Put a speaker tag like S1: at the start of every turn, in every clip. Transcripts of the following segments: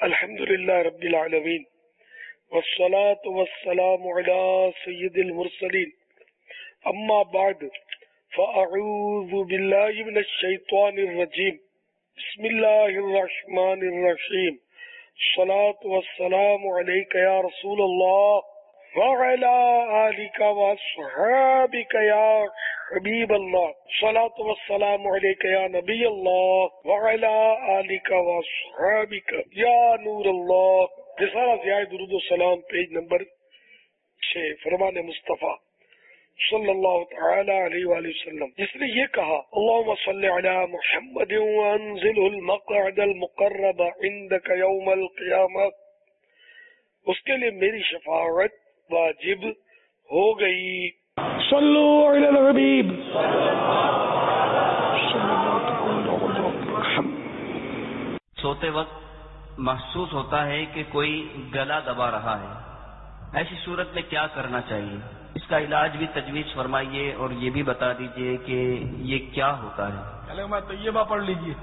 S1: الحمد للہ رب العالمین والصلاة والسلام على سید المرسلین اما بعد فاعوذ باللہ من الشیطان الرجیم بسم اللہ الرحمن الرحیم الصلاة والسلام علیک یا رسول اللہ وعلى آلک واصحابک یا حبیب اللہ الصلاة والسلام علیک یا نبی اللہ وعلى آلک واصحابک یا نور اللہ۔ رسالہ ضیاء درود و سلام پیج نمبر 6 فرمان مصطفیٰ صلی اللہ تعالی علیہ وآلہ وسلم، جس نے یہ کہا اللہم صلی علی محمد وانزلہ المقعد المقرب عندک یوم القیامہ، اس کے لیے میری شفاعت واجب ہو گئی۔ صلو علی الحبیب۔
S2: سوتے وقت محسوس ہوتا ہے کہ کوئی گلا دبا رہا ہے، ایسی صورت میں کیا کرنا چاہیے؟ اس کا علاج بھی تجویز فرمائیے اور یہ بھی بتا دیجئے کہ یہ کیا ہوتا ہے۔
S3: کلمہ طیبہ پڑھ لیجئے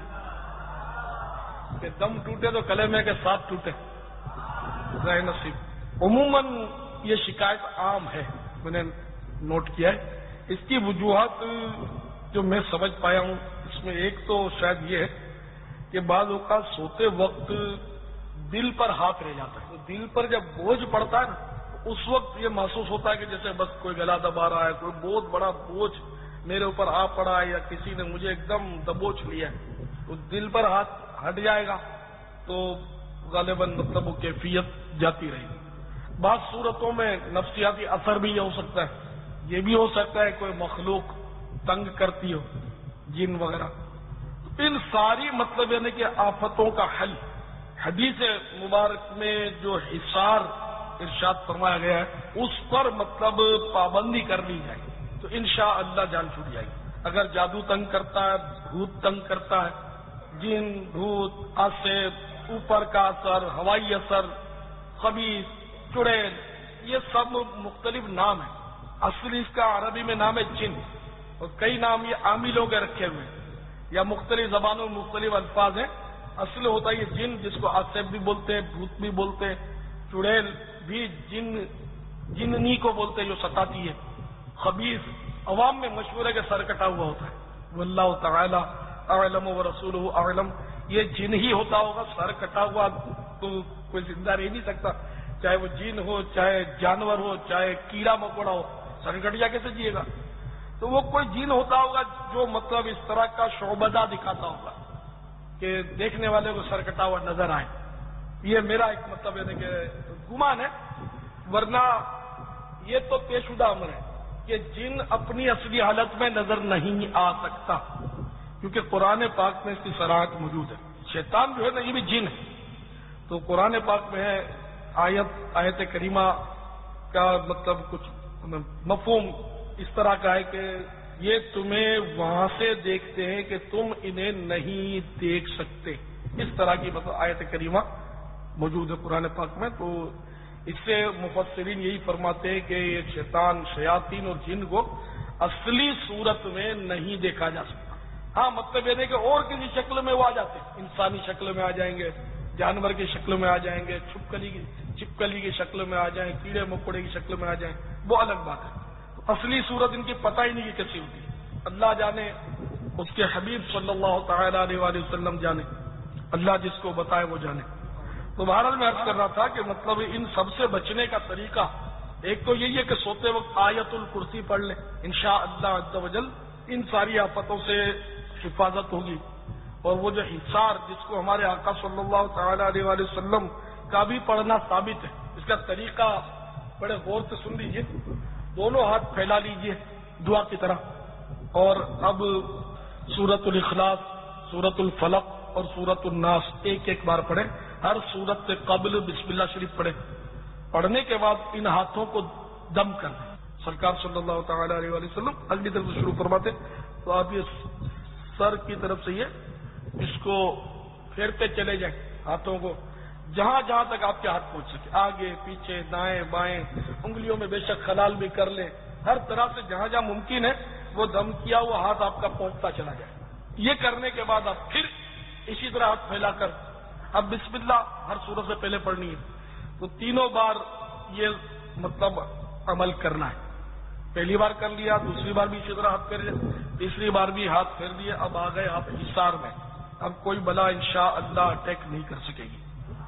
S3: کہ دم ٹوٹے تو کلمے کے ساتھ ٹوٹے، رہے نصیب۔ عموماً یہ شکایت عام ہے، میں نے نوٹ کیا ہے۔ اس کی وجوہات جو میں سمجھ پایا ہوں، اس میں ایک تو شاید یہ ہے کہ بعض اوقات سوتے وقت دل پر ہاتھ رہ جاتا ہے، تو دل پر جب بوجھ پڑتا ہے نا، اس وقت یہ محسوس ہوتا ہے کہ جیسے بس کوئی گلا دبا رہا ہے، کوئی بہت بڑا بوجھ میرے اوپر آ پڑا ہے، یا کسی نے مجھے ایک دم دبوچ لیا ہے، تو دل پر ہاتھ ہٹ جائے گا تو غالباً مطلب وہ کیفیت جاتی رہے گی۔ بعض صورتوں میں نفسیاتی اثر بھی یہ ہو سکتا ہے، یہ بھی ہو سکتا ہے کوئی مخلوق تنگ کرتی ہو، جن وغیرہ۔ ان ساری مطلب یعنی کہ آفتوں کا حل حدیث مبارک میں جو حصار ارشاد فرمایا گیا ہے اس پر مطلب پابندی کر لی جائے تو انشاءاللہ جان چھوٹ جائے گی۔ اگر جادو تنگ کرتا ہے، بھوت تنگ کرتا ہے، جن بھوت آسیب، اوپر کا اثر، ہوائی اثر، خبیث، چڑیل، یہ سب مختلف نام ہیں۔ اصل اس کا عربی میں نام ہے جن، اور کئی نام یہ عاملوں کے رکھے ہوئے ہیں یا مختلف زبانوں میں مختلف الفاظ ہیں۔ اصل ہوتا ہے یہ جن، جس کو آسیب بھی بولتے ہیں، بھوت بھی بولتے ہیں، چڑیل بھی جننی کو بولتے ہیں جو ستاتی ہے، خبیث عوام میں مشہور ہے کہ سر کٹا ہوا ہوتا ہے، واللہ تعالی اعلم ورسولہ اعلم، یہ جن ہی ہوتا ہوگا۔ سر کٹا ہوا تو کوئی زندہ رہ نہیں سکتا، چاہے وہ جن ہو، چاہے جانور ہو، چاہے کیڑا مکوڑا ہو، سر کٹ جا کیسے جیے گا؟ تو وہ کوئی جن ہوتا ہوگا جو مطلب اس طرح کا شعبدہ دکھاتا ہوگا کہ دیکھنے والے کو سر کٹا ہوا نظر آئے۔ یہ میرا ایک مطلب ہے کہ گمان ہے، ورنہ یہ تو طے شدہ امر ہے کہ جن اپنی اصلی حالت میں نظر نہیں آ سکتا، کیونکہ قرآن پاک میں اس کی صراحت موجود ہے۔ شیطان جو ہے نا یہ بھی جن ہے، تو قرآن پاک میں ہے آیت کریمہ کا مطلب کچھ مفہوم اس طرح کا ہے کہ یہ تمہیں وہاں سے دیکھتے ہیں کہ تم انہیں نہیں دیکھ سکتے، اس طرح کی مطلب آیت کریمہ موجود ہے قرآن پاک میں۔ تو اس سے مفسرین یہی فرماتے ہیں کہ یہ شیطان، شیاطین اور جن کو اصلی صورت میں نہیں دیکھا جا سکتا۔ ہاں مطلب یہ نہیں کہ اور کسی شکل میں وہ آ جاتے ہیں، انسانی شکل میں آ جائیں گے، جانور کی شکل میں آ جائیں گے، چھپکلی کی شکل میں آ جائیں، کیڑے مکوڑے کی شکل میں آ جائیں، وہ الگ بات ہے۔ تو اصلی صورت ان کی پتہ ہی نہیں کہ کیسی ہوتی ہے، اللہ جانے، اس کے حبیب صلی اللہ تعالی علیہ وآلہ وسلم جانے، اللہ جس کو بتائے وہ جانے۔ تو بہرحال میں عرض کر رہا تھا کہ مطلب ان سب سے بچنے کا طریقہ ایک تو یہی ہے کہ سوتے وقت آیت الکرسی پڑھ لیں، انشاءاللہ عز و جل ان ساری آفتوں سے حفاظت ہوگی۔ اور وہ جو حصار جس کو ہمارے آقا صلی اللہ تعالی علیہ وآلہ وسلم کا بھی پڑھنا ثابت ہے، اس کا طریقہ بڑے غور سے سن لیجئے۔ دونوں ہاتھ پھیلا لیجئے دعا کی طرح، اور اب سورۃ الاخلاص، سورۃ الفلق اور سورۃ الناس ایک ایک بار پڑھیں۔ ہر سورت سے قبل بسم اللہ شریف پڑھیں۔ پڑھنے کے بعد ان ہاتھوں کو دم کر دیں۔ سرکار صلی اللہ تعالی علیہ وآلہ وسلم اگلی طرف سے شروع فرماتے، تو آپ یہ سر کی طرف سے یہ اس کو پھیرتے چلے جائیں ہاتھوں کو، جہاں جہاں تک آپ کے ہاتھ پہنچ سکے، آگے پیچھے دائیں بائیں، انگلیوں میں بے شک خلال بھی کر لیں، ہر طرح سے جہاں جہاں ممکن ہے وہ دم کیا ہوا ہاتھ آپ کا پہنچتا چلا جائے۔ یہ کرنے کے بعد آپ پھر اسی طرح ہاتھ پھیلا کر اب بسم اللہ ہر سورت سے پہلے پڑھنی ہے، تو تینوں بار یہ مطلب عمل کرنا ہے. پہلی بار کر لیا، دوسری بار بھی اسی طرح ہاتھ پھیر لیا، تیسری بار بھی ہاتھ پھیر دیے. اب آ گئے آپ حصار میں، اب کوئی بلا انشاءاللہ اٹیک نہیں کر سکے گی.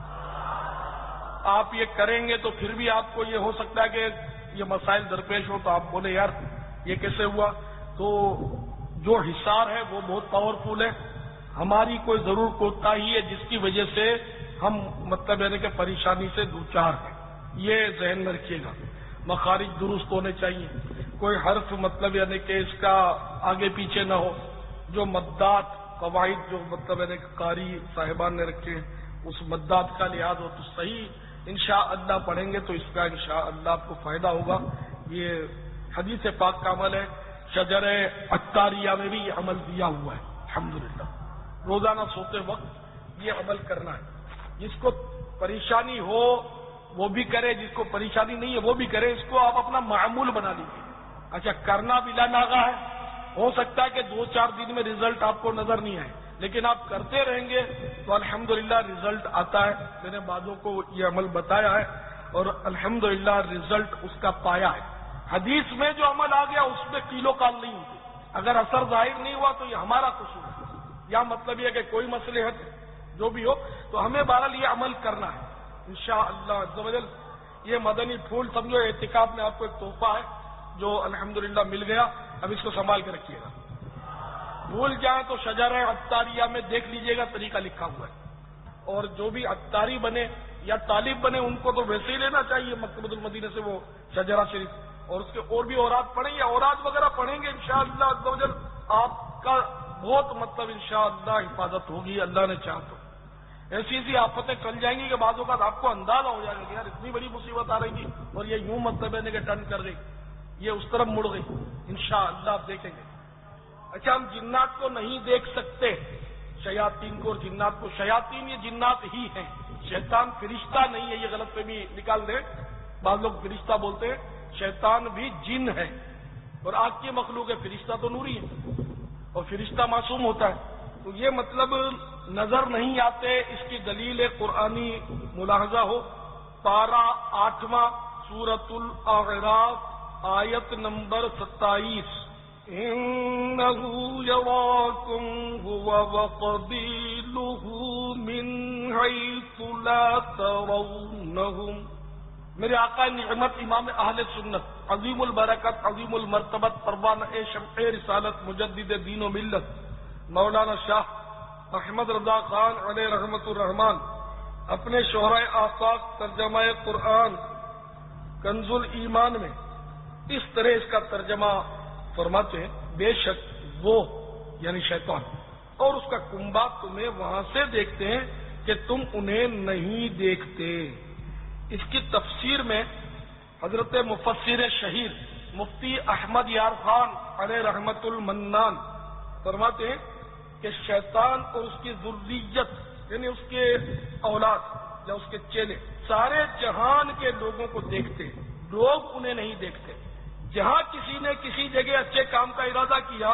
S3: آپ یہ کریں گے تو پھر بھی آپ کو یہ ہو سکتا ہے کہ یہ مسائل درپیش ہو تو آپ بولے یار یہ کیسے ہوا. تو جو حصار ہے وہ بہت پاورفل ہے، ہماری کوئی ضرور کوتاہی ہے جس کی وجہ سے ہم مطلب یعنی کہ پریشانی سے دوچار ہیں. یہ ذہن میں رکھیے گا. مخارج درست ہونے چاہیے، کوئی حرف مطلب یعنی کہ اس کا آگے پیچھے نہ ہو. جو مدات قواعد جو مطلب یعنی کہ قاری صاحبان نے رکھے ہیں اس مدات کا لحاظ ہو تو صحیح انشاءاللہ پڑھیں گے تو اس کا انشاءاللہ آپ کو فائدہ ہوگا. یہ حدیث پاک کا عمل ہے. شجر عطاریہ میں بھی یہ عمل دیا ہوا ہے الحمدللہ. روزانہ سوتے وقت یہ عمل کرنا ہے. جس کو پریشانی ہو وہ بھی کرے، جس کو پریشانی نہیں ہے وہ بھی کرے. اس کو آپ اپنا معمول بنا لیجیے. اچھا کرنا بلا ناغہ ہے، ہو سکتا ہے کہ 2-4 دن میں رزلٹ آپ کو نظر نہیں آئے، لیکن آپ کرتے رہیں گے تو الحمدللہ رزلٹ آتا ہے. میں نے بعضوں کو یہ عمل بتایا ہے اور الحمدللہ رزلٹ اس کا پایا ہے. حدیث میں جو عمل آ گیا اس میں کیلو کال نہیں ہوتی. اگر اثر ظاہر نہیں ہوا تو یہ ہمارا قصور ہے، یا مطلب یہ کہ کوئی مصلحت جو بھی ہو تو ہمیں بہرحال یہ عمل کرنا ہے انشاءاللہ عز و جل. یہ مدنی پھول سمجھو اعتکاف میں آپ کو ایک تحفہ ہے جو الحمدللہ مل گیا. اب اس کو سنبھال کے رکھیے گا. بھول جائیں تو شجر عطاریہ میں دیکھ لیجئے گا، طریقہ لکھا ہوا ہے. اور جو بھی عطاری بنے یا طالب بنے ان کو تو ویسے ہی لینا چاہیے مکتبۃ المدینہ سے وہ شجرہ شریف، اور اس کے اور بھی اوراد پڑھیں یا اوراد وغیرہ پڑھیں گے انشاءاللہ عز و جل آپ کا بہت مطلب انشاءاللہ حفاظت ہوگی. اللہ نے چاہا تو ایسی ایسی آفتیں ٹل جائیں گی کہ بعض اوقات آپ کو اندازہ ہو جائے گا کہ یار اتنی بڑی مصیبت آ رہی تھی اور یہ یوں مطلب ہے کہ ٹرن کر گئی، یہ اس طرف مڑ گئی. انشاءاللہ آپ دیکھیں گے. اچھا ہم جنات کو نہیں دیکھ سکتے، شیاطین کو اور جنات کو. شیاطین یہ جنات ہی ہیں، شیطان فرشتہ نہیں ہے، یہ غلط پہ بھی نکال دیں. بعض لوگ فرشتہ بولتے ہیں، شیطان بھی جن ہے اور آگ کی مخلوق ہے. فرشتہ تو نوری ہے اور فرشتہ معصوم ہوتا ہے. تو یہ مطلب نظر نہیں آتے، اس کی دلیل قرآنی ملاحظہ ہو. پارہ 8واں سورۃ الاعراف آیت نمبر 27. إِنَّهُ يَرَاكُمْ هُوَ وَقَبِيلُهُ مِنْ حَيْثُ لَا تَرَوْنَهُمْ. میرے آقا نعمت امام اہل سنت عظیم البرکت عظیم المرتبت پروانہ شمع رسالت مجدد دین و ملت مولانا شاہ احمد رضا خان علیہ رحمت الرحمان اپنے شہرۂ آفاق ترجمہ قرآن کنز الایمان میں اس طرح اس کا ترجمہ فرماتے ہیں، بے شک وہ یعنی شیطان اور اس کا کنبہ تمہیں وہاں سے دیکھتے ہیں کہ تم انہیں نہیں دیکھتے. اس کی تفسیر میں حضرت مفسر شہیر مفتی احمد یار خان علیہ رحمت المنان فرماتے ہیں کہ شیطان اور اس کی ذریت یعنی اس کے اولاد یا اس کے چیلے سارے جہان کے لوگوں کو دیکھتے ہیں، لوگ انہیں نہیں دیکھتے. جہاں کسی نے کسی جگہ اچھے کام کا ارادہ کیا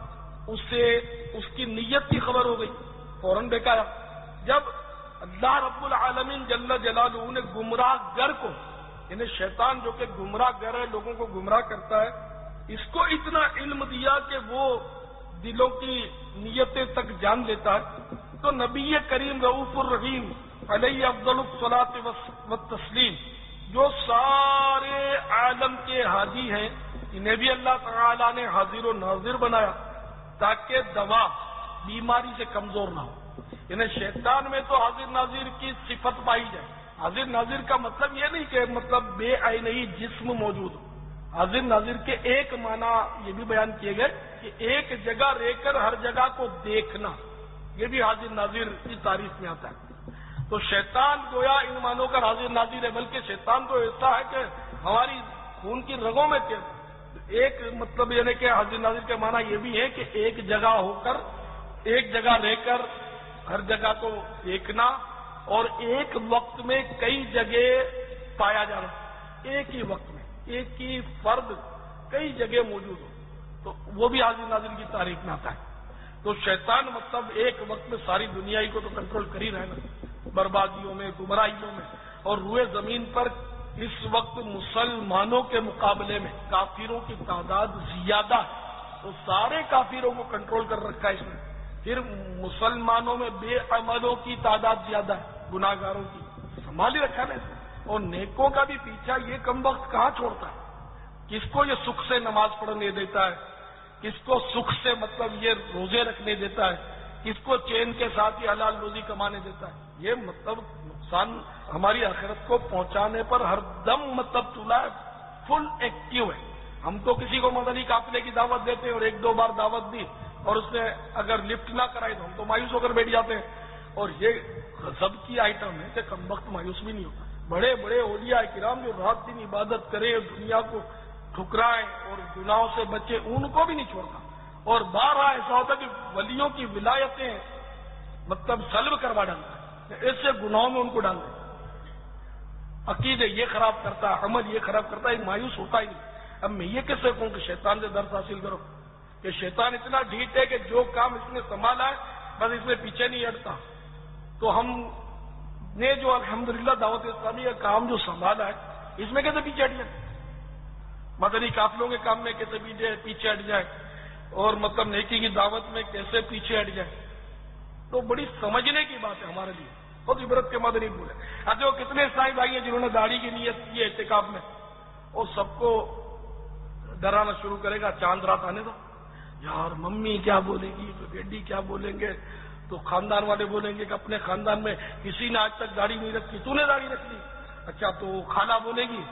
S3: اسے اس کی نیت کی خبر ہو گئی، فوراً بہکایا. جب اللہ رب العالمین جل جلالہ نے گمراہ گر کو یعنی شیطان جو کہ گمراہ گر ہے لوگوں کو گمراہ کرتا ہے، اس کو اتنا علم دیا کہ وہ دلوں کی نیتیں تک جان لیتا ہے، تو نبی کریم رؤوف الرحیم علیہ افضل الصلاۃ والتسلیم جو سارے عالم کے ہادی ہیں، انہیں بھی اللہ تعالیٰ نے حاضر و ناظر بنایا تاکہ دوا بیماری سے کمزور نہ ہو. یعنی شیطان میں تو حاضر ناظر کی صفت پائی جائے. حاضر ناظر کا مطلب یہ نہیں کہ مطلب بے عینی جسم موجود ہو. حاضر ناظر کے ایک معنی یہ بھی بیان کیے گئے کہ ایک جگہ رہ کر ہر جگہ کو دیکھنا، یہ بھی حاضر ناظر کی تعریف میں آتا ہے. تو شیطان گویا ان معنوں کا حاضر ناظر ہے، بلکہ شیطان تو ایسا ہے کہ ہماری خون کی رگوں میں ایک مطلب یعنی کہ حاضر ناظر کے معنی یہ بھی ہے کہ ایک جگہ ہو کر ایک جگہ رہ کر ہر جگہ کو دیکھنا اور ایک وقت میں کئی جگہ پایا جانا، ایک ہی وقت میں ایک ہی فرد کئی جگہ موجود ہو، تو وہ بھی حاضر ناظر کی تعریف میں آتا ہے. تو شیطان مطلب ایک وقت میں ساری دنیا ہی کو تو کنٹرول کر ہی رہے نا. بربادیوں میں، گمراہیوں میں، اور روئے زمین پر اس وقت مسلمانوں کے مقابلے میں کافروں کی تعداد زیادہ ہے، تو سارے کافروں کو کنٹرول کر رکھا ہے اس نے. پھر مسلمانوں میں بے عملوں کی تعداد زیادہ ہے، گناہ گاروں کی، سنبھال ہی رکھا نا. اور نیکوں کا بھی پیچھا یہ کم وقت کہاں چھوڑتا ہے. کس کو یہ سکھ سے نماز پڑھنے دیتا ہے، کس کو سکھ سے مطلب یہ روزے رکھنے دیتا ہے، کس کو چین کے ساتھ ہی حلال روزی کمانے دیتا ہے. یہ مطلب نقصان ہماری آخرت کو پہنچانے پر ہر دم مطلب چلا ہے، فل ایکٹیو ہے. ہم تو کسی کو مدنی قافلے کی دعوت دیتے ہیں اور ایک دو بار دعوت دی اور اس نے اگر لفٹ نہ کرائی تو ہم تو مایوس ہو کر بیٹھ جاتے ہیں. اور یہ غضب کی آئٹم ہے کہ کم وقت مایوس بھی نہیں ہوتا. بڑے بڑے اولیاء کرام جو رات دن عبادت کرے، دنیا کو ٹھکرائیں اور گناہوں سے بچے، ان کو بھی نہیں چھوڑتا. اور بارہ ایسا ہوتا کہ ولیوں کی ولایتیں مطلب سلب کروا ڈالتا ہے، ایسے گناہوں میں ان کو ڈال دیتا. عقیدے یہ خراب کرتا ہے، عمل یہ خراب کرتا ہے، مایوس ہوتا ہی نہیں. اب میں یہ کیسے کہوں کہ شیطان سے درس حاصل کرو، کہ شیطان اتنا ڈھیٹ ہے کہ جو کام اس نے سنبھالا ہے بس اس میں پیچھے نہیں ہٹتا. تو ہم نے جو الحمدللہ دعوت اسلامی کا کام جو سنبھالا ہے اس میں کیسے پیچھے ہٹ جائے، مدنی قافلوں کے کام میں کیسے پیچھے ہٹ جائے، اور مطلب نیکی کی دعوت میں کیسے پیچھے ہٹ جائے. تو بڑی سمجھنے کی بات ہے ہمارے لیے، بہت عبرت کے مدنی پھول ہے. اب وہ کتنے عیسائی بھائی ہیں جنہوں نے داڑھی کی نیت کی ہے اعتکاف میں، اور سب کو ڈرانا شروع کرے گا چاند رات آنے دو، یار ممی کیا بولے گی، تو ڈیڈی کیا بولیں گے، تو خاندان والے بولیں گے کہ اپنے خاندان میں کسی نے آج تک داڑھی نہیں رکھی، تو نے داڑھی رکھ لی. اچھا تو خالہ بولے گی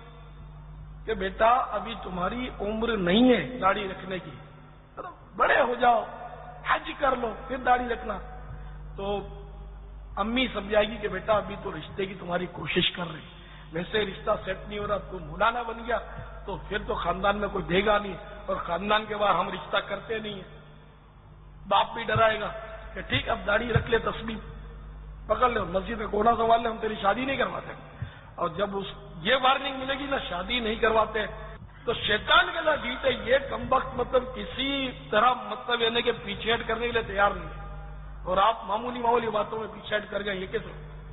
S3: کہ بیٹا ابھی تمہاری عمر نہیں ہے داڑھی رکھنے کی، بڑے ہو جاؤ حج کر لو پھر داڑھی رکھنا. تو امی سمجھائے گی کہ بیٹا ابھی تو رشتے کی تمہاری کوشش کر رہی، ویسے رشتہ سیٹ نہیں ہو رہا، تم مولانا بن گیا تو پھر تو خاندان میں کوئی دے گا نہیں، اور خاندان کے بعد ہم رشتہ کرتے نہیں ہیں. باپ بھی ڈرائے گا کہ ٹھیک اب داڑھی رکھ لے، تسبیح پکڑ لے، مسجد میں کونا سنبھال لے، ہم تیری شادی نہیں کرواتے. اور جب یہ وارننگ ملے گی نا شادی نہیں کرواتے، تو شیطان کے ساتھ جیتے یہ کم وقت مطلب کسی طرح مطلب یعنی کہ پیچھے ہٹ کرنے کے لیے تیار نہیں، اور آپ معمولی باتوں میں پیچھے ہٹ کر گئے، یہ کیسے؟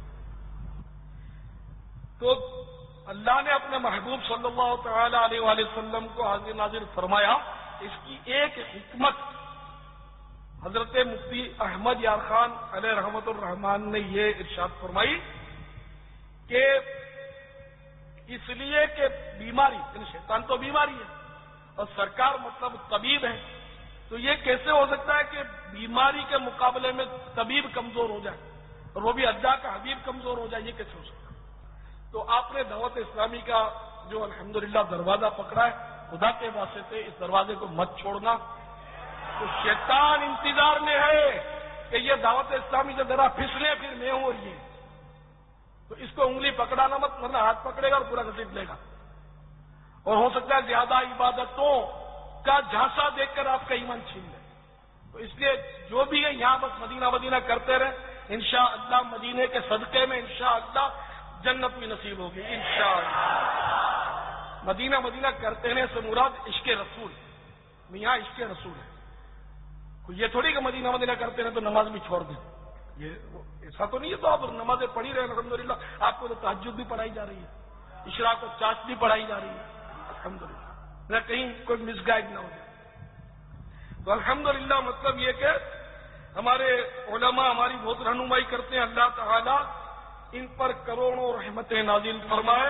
S3: تو اللہ نے اپنے محبوب صلی اللہ تعالی علیہ وآلہ وسلم کو حاضر ناظر فرمایا. اس کی ایک حکمت حضرت مفتی احمد یار خان علیہ رحمت الرحمان نے یہ ارشاد فرمائی کہ اس لیے کہ بیماری، یعنی شیطان تو بیماری ہے اور سرکار مطلب طبیب ہے، تو یہ کیسے ہو سکتا ہے کہ بیماری کے مقابلے میں طبیب کمزور ہو جائے اور وہ بھی اللہ کا حبیب کمزور ہو جائے، یہ کیسے ہو سکتا ہے؟ تو آپ نے دعوت اسلامی کا جو الحمدللہ دروازہ پکڑا ہے، خدا کے واسطے سے اس دروازے کو مت چھوڑنا. تو شیطان انتظار میں ہے کہ یہ دعوت اسلامی سے ذرا پھسلے پھر میں ہوں اور یہ، تو اس کو انگلی پکڑانا مت، ورنہ ہاتھ پکڑے گا اور پورا گھسیٹ لے گا. اور ہو سکتا ہے زیادہ عبادتوں کا جھانسا دیکھ کر آپ کا ایمان چھین لے. تو اس لیے جو بھی ہے یہاں بس مدینہ کرتے رہے، انشاءاللہ مدینے کے صدقے میں انشاءاللہ جنت بھی نصیب ہوگی انشاءاللہ. مدینہ کرتے رہنے سے مراد عشق رسول، میاں عشق رسول ہے. یہ تھوڑی کہ مدینہ کرتے رہے تو نماز بھی چھوڑ دیں، یہ ایسا تو نہیں ہے. تو آپ نمازیں پڑھی رہے ہیں الحمدللہ، آپ کو تو تہجد بھی پڑھائی جا رہی ہے، اشراق و چاشت بھی پڑھائی جا رہی ہے الحمدللہ، نہ کہیں کوئی مس گائیڈ نہ ہو جائے. تو الحمدللہ مطلب یہ کہ ہمارے علماء ہماری بہت رہنمائی کرتے ہیں، اللہ تعالی ان پر کروڑوں رحمتیں نازل فرمائے.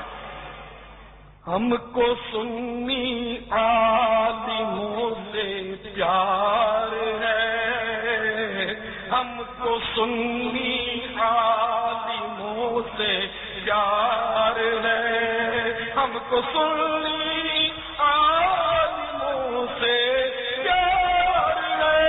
S3: ہم کو سنی عالموں سے پیار ہے، ہم کو سنی عالموں سے پیار ہے، ہم کو سنی عالموں سے پیار ہے.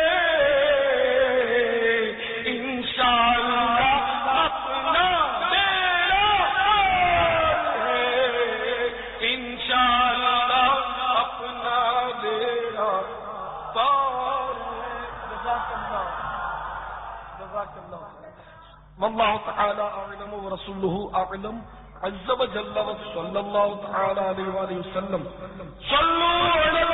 S3: انشاءاللہ اپنا بیڑا پار ہے، انشاءاللہ اپنا بیڑا پار ہے. جزاک اللہ. واللہ تعالی اعلم ورسولہ اعلم عز وجل وصلی اللہ تعالی علیہ وآلہ وسلم. صلوا علی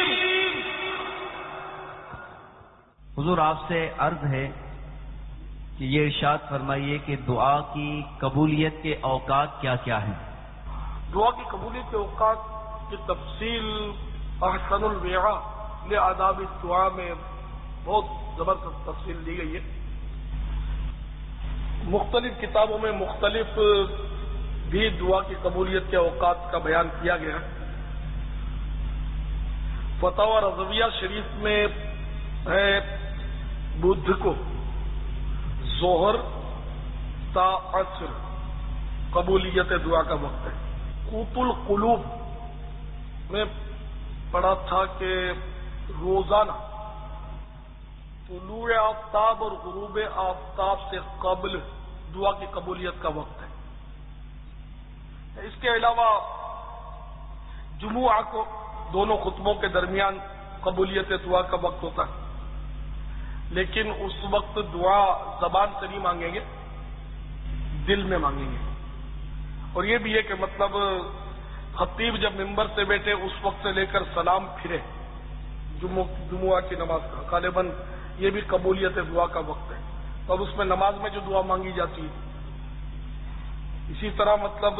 S3: الحبیب.
S2: حضور آپ سے عرض ہے کہ یہ ارشاد فرمائیے کہ دعا کی قبولیت کے اوقات کیا کیا ہیں؟
S3: دعا کی قبولیت کے اوقات کی تفصیل احسن الوعاء لآداب الدعاء میں بہت زبردست تفصیل دی گئی ہے. مختلف کتابوں میں مختلف بھی دعا کی قبولیت کے اوقات کا بیان کیا گیا ہے. فتاوی رضویہ شریف میں ہے بدھ کو ظہر تا عصر قبولیت دعا کا وقت ہے. قوت القلوب میں پڑھا تھا کہ روزانہ طلوع آفتاب اور غروب آفتاب سے قبل دعا کی قبولیت کا وقت ہے. اس کے علاوہ جمعہ کو دونوں خطبوں کے درمیان قبولیت دعا کا وقت ہوتا ہے، لیکن اس وقت دعا زبان سے نہیں مانگیں گے، دل میں مانگیں گے. اور یہ بھی ہے کہ مطلب خطیب جب ممبر سے بیٹھے اس وقت سے لے کر سلام پھرے جمعہ کی نماز کا غالباً یہ بھی قبولیت دعا کا وقت ہے. تو اب اس میں نماز میں جو دعا مانگی جاتی ہے. اسی طرح مطلب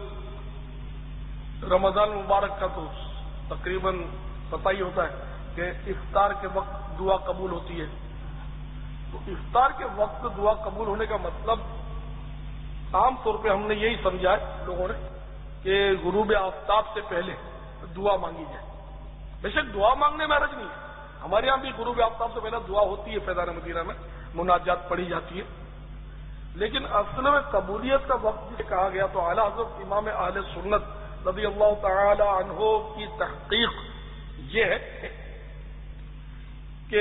S3: رمضان مبارک کا تو تقریباً پتہ ہی ہوتا ہے کہ افطار کے وقت دعا قبول ہوتی ہے. تو افطار کے وقت دعا قبول ہونے کا مطلب عام طور پہ ہم نے یہی سمجھا ہے لوگوں نے کہ غروب آفتاب سے پہلے دعا مانگی جائے. بے شک دعا مانگنے میں حرج نہیں ہے، ہمارے یہاں بھی غروب آفتاب سے پہلے دعا ہوتی ہے، فیضان مدینہ میں مناجات پڑھی جاتی ہے. لیکن اصل میں قبولیت کا وقت جسے کہا گیا تو اعلیٰ حضرت امام اہل سنت رضی اللہ تعالی عنہ کی تحقیق یہ ہے کہ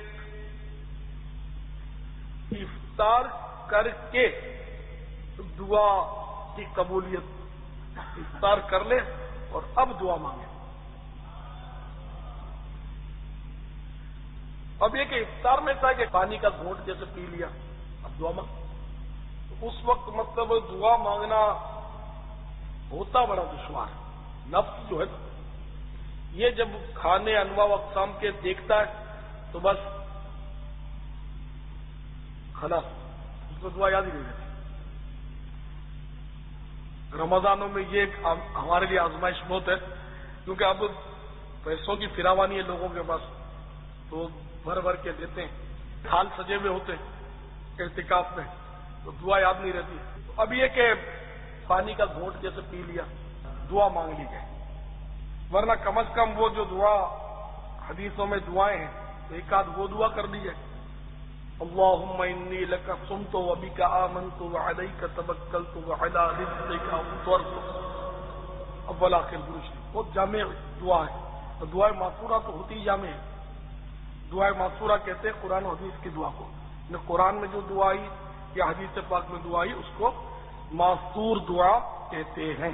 S3: افطار کر کے دعا کی قبولیت، افطار کر لے اور اب دعا مانگے. اب یہ کہ افطار میں تھا کہ پانی کا گھونٹ جیسے پی لیا اب دعا مانگ، تو اس وقت مطلب دعا مانگنا ہوتا بڑا دشوار ہے. نفس جو ہے یہ جب کھانے انواع و اقسام کے دیکھتا ہے تو بس خلاص اس کو دعا یاد ہی نہیں رہتی. رمضانوں میں یہ ہمارے لیے آزمائش بہت ہے کیونکہ اب پیسوں کی فراوانی ہے لوگوں کے پاس، تو بھر بھر کے دیتے ہیں، تھال سجے ہوئے ہوتے ہیں اعتکاف میں، تو دعا یاد نہیں رہتی. تو اب یہ کہ پانی کا گھونٹ جیسے پی لیا دعا مانگ لی جائے، ورنہ کم از کم وہ جو دعا حدیثوں میں دعائیں ہیں تو ایک آدھ وہ دعا کر لی جائے. اللہم انی لک صمت وبک آمنت وعلیک توکلت وعلی رزقک افطرت. اول آخر درود شریف بہت جامع دعا ہے. تو دعائیں ماثورہ تو ہوتی ہی جامع ہے. دعائیں ماثورہ کہتے ہیں قرآن و حدیث کی دعا کو. قرآن میں جو دعا آئی یا حدیث پاک میں دعا آئی اس کو ماثور دعا کہتے ہیں.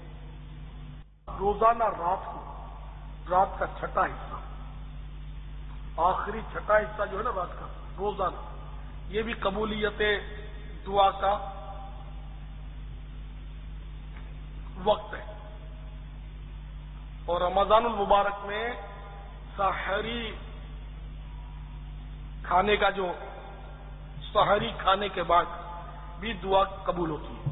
S3: روزانہ رات کا چھٹا حصہ، آخری چھٹا حصہ جو ہے نا رات کا روزانہ، یہ بھی قبولیت دعا کا وقت ہے. اور رمضان المبارک میں سحری کھانے کا جو سحری کھانے کے بعد بھی دعا قبول ہوتی ہے.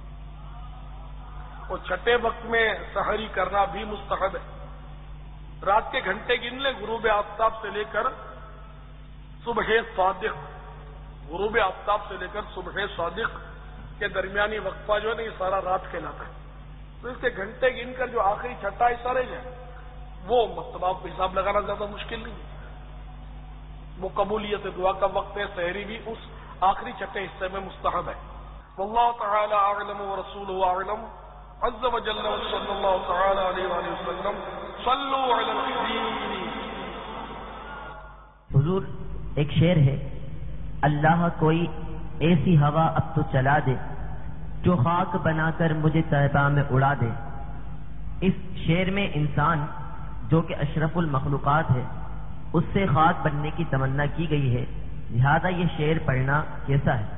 S3: اور چھٹے وقت میں سحری کرنا بھی مستحب ہے. رات کے گھنٹے گن لیں غروب آفتاب سے لے کر صبح صادق، غروب آفتاب سے لے کر صبح صادق کے درمیانی وقفہ جو ہے نا یہ سارا رات کہلاتا ہے. تو اس کے گھنٹے گن کر جو آخری چھٹا حصہ رہ جائے وہ مطلب آپ کو حساب لگانا زیادہ مشکل نہیں ہے، وہ قبولیت دعا کا وقت ہے. سحری بھی اس آخری چھٹے حصے میں مستحب ہے. واللہ تعالی اعلم ورسولہ اعلم عز وجل صلی اللہ تعالی علیہ وآلہ وسلم صلوا علی الحبیب.
S4: حضور ایک شعر ہے، اللہ کوئی ایسی ہوا اب تو چلا دے جو خاک بنا کر مجھے طیبہ میں اڑا دے. اس شعر میں انسان جو کہ اشرف المخلوقات ہے اس سے خاک بننے کی تمنا کی گئی ہے، لہذا یہ شعر پڑھنا کیسا ہے؟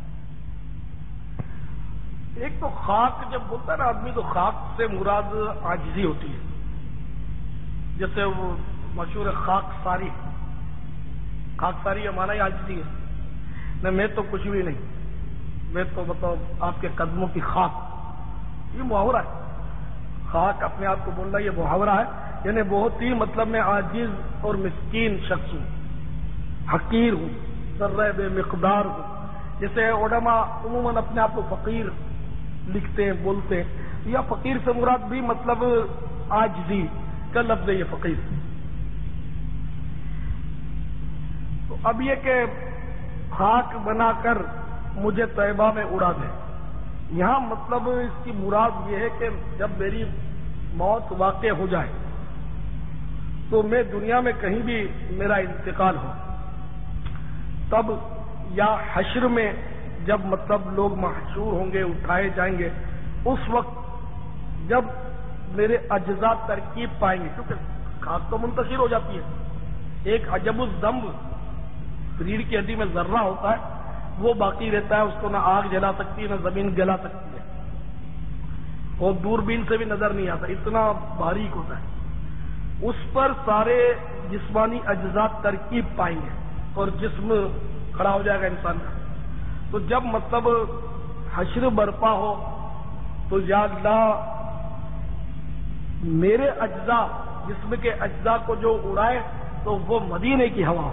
S3: ایک تو خاک جب بولتا ہے نا آدمی تو خاک سے مراد عاجزی ہوتی ہے. جیسے وہ مشہور خاک ساری، خاک ساری کا معنی ہی عاجزی ہے. نہ میں تو کچھ بھی نہیں، میں تو مطلب آپ کے قدموں کی خاک. یہ محاورہ ہے. خاک اپنے آپ کو بولنا یہ محاورہ ہے، یعنی بہت ہی مطلب میں عاجز اور مسکین شخص ہوں، حقیر ہوں، ذرہ بے مقدار ہوں. جیسے علماء عموماً اپنے آپ کو فقیر لکھتے ہیں، بولتے ہیں، یا فقیر سے مراد بھی مطلب عاجزی کا لفظ ہے یہ فقیر. تو اب یہ کہ خاک بنا کر مجھے طیبہ میں اڑا دے، یہاں مطلب اس کی مراد یہ ہے کہ جب میری موت واقع ہو جائے تو میں دنیا میں کہیں بھی میرا انتقال ہو، تب یا حشر میں جب مطلب لوگ محشور ہوں گے، اٹھائے جائیں گے، اس وقت جب میرے اجزاء ترکیب پائیں گے، کیونکہ خاک تو منتشر ہو جاتی ہے. ایک عجب الذنب ریڑھ کی ہڈی میں ذرہ ہوتا ہے، وہ باقی رہتا ہے، اس کو نہ آگ جلا سکتی ہے نہ زمین گلا سکتی ہے، اور دوربین سے بھی نظر نہیں آتا، اتنا باریک ہوتا ہے. اس پر سارے جسمانی اجزاء ترکیب پائیں گے اور جسم کھڑا ہو جائے گا انسان کا. تو جب مطلب حشر برپا ہو تو یا اللہ میرے اجزاء، جسم کے اجزاء کو جو اڑائے تو وہ مدینے کی ہوا ہو.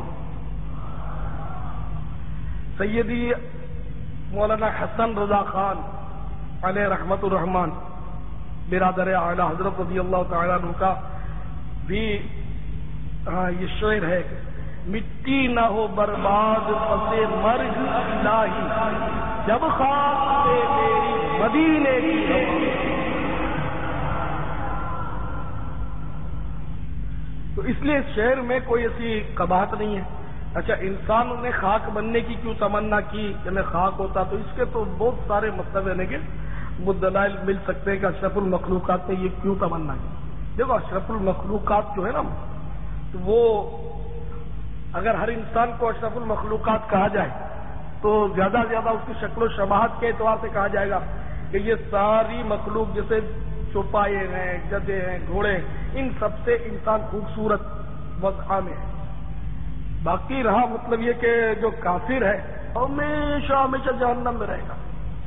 S3: سیدی مولانا حسن رضا خان علیہ رحمت الرحمان برادر اعلی حضرت رضی اللہ تعالیٰ عنہ کا بھی یہ شعر ہے، مٹی نہ ہو برباد پسے مرگ الہی، جب خاک سے میری مدینے کی ہوا. تو اس لیے اس شعر میں کوئی ایسی قباحت نہیں ہے. اچھا، انسان نے خاک بننے کی کیوں تمنا کی کہ میں خاک ہوتا، تو اس کے تو بہت سارے مطلب ہے کہ دلائل مل سکتے ہیں کہ اشرف المخلوقات نے یہ کیوں تمنا کی. دیکھو اشرف المخلوقات جو ہے نا، تو وہ اگر ہر انسان کو اشرف المخلوقات کہا جائے تو زیادہ سے زیادہ اس کی شکل و شباہت کے اعتبار سے کہا جائے گا کہ یہ ساری مخلوق جیسے چوپائے ہیں، گدے ہیں، گھوڑے، ان سب سے انسان خوبصورت وضع میں ہے. باقی رہا مطلب یہ کہ جو کافر ہے ہمیشہ ہمیشہ جہنم میں رہے گا.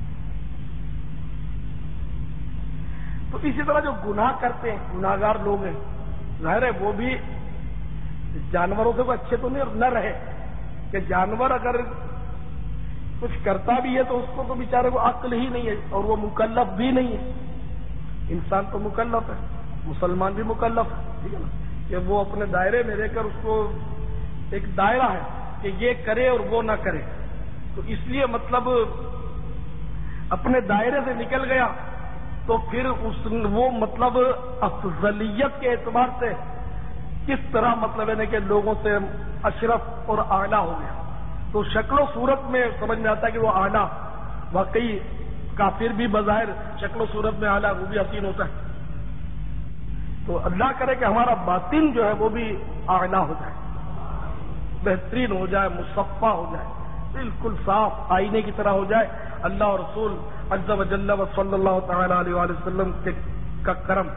S3: تو اسی طرح جو گناہ کرتے ہیں، گناہگار لوگ ہیں، ظاہر ہے وہ بھی جانوروں سے کوئی اچھے تو نہیں نہ رہے کہ جانور اگر کچھ کرتا بھی ہے تو اس کو تو بیچارے کو عقل ہی نہیں ہے اور وہ مکلف بھی نہیں ہے. انسان تو مکلف ہے، مسلمان بھی مکلف ہے، ٹھیک ہے نا، کہ وہ اپنے دائرے میں رہ کر اس کو ایک دائرہ ہے کہ یہ کرے اور وہ نہ کرے. تو اس لیے مطلب اپنے دائرے سے نکل گیا تو پھر وہ مطلب افضلیت کے اعتبار سے کس طرح مطلب ہے کہ لوگوں سے اشرف اور اعلیٰ ہو گیا. تو شکل و صورت میں سمجھ میں آتا ہے کہ وہ اعلیٰ، واقعی کافر بھی بظاہر شکل و صورت میں اعلیٰ، وہ بھی حسین ہوتا ہے. تو اللہ کرے کہ ہمارا باطن جو ہے وہ بھی اعلیٰ ہو جائے، بہترین ہو جائے، مصفا ہو جائے، بالکل صاف آئینے کی طرح ہو جائے. اللہ اور رسول عز و جل و صلی اللہ تعالی علیہ وآلہ وسلم کا کرم.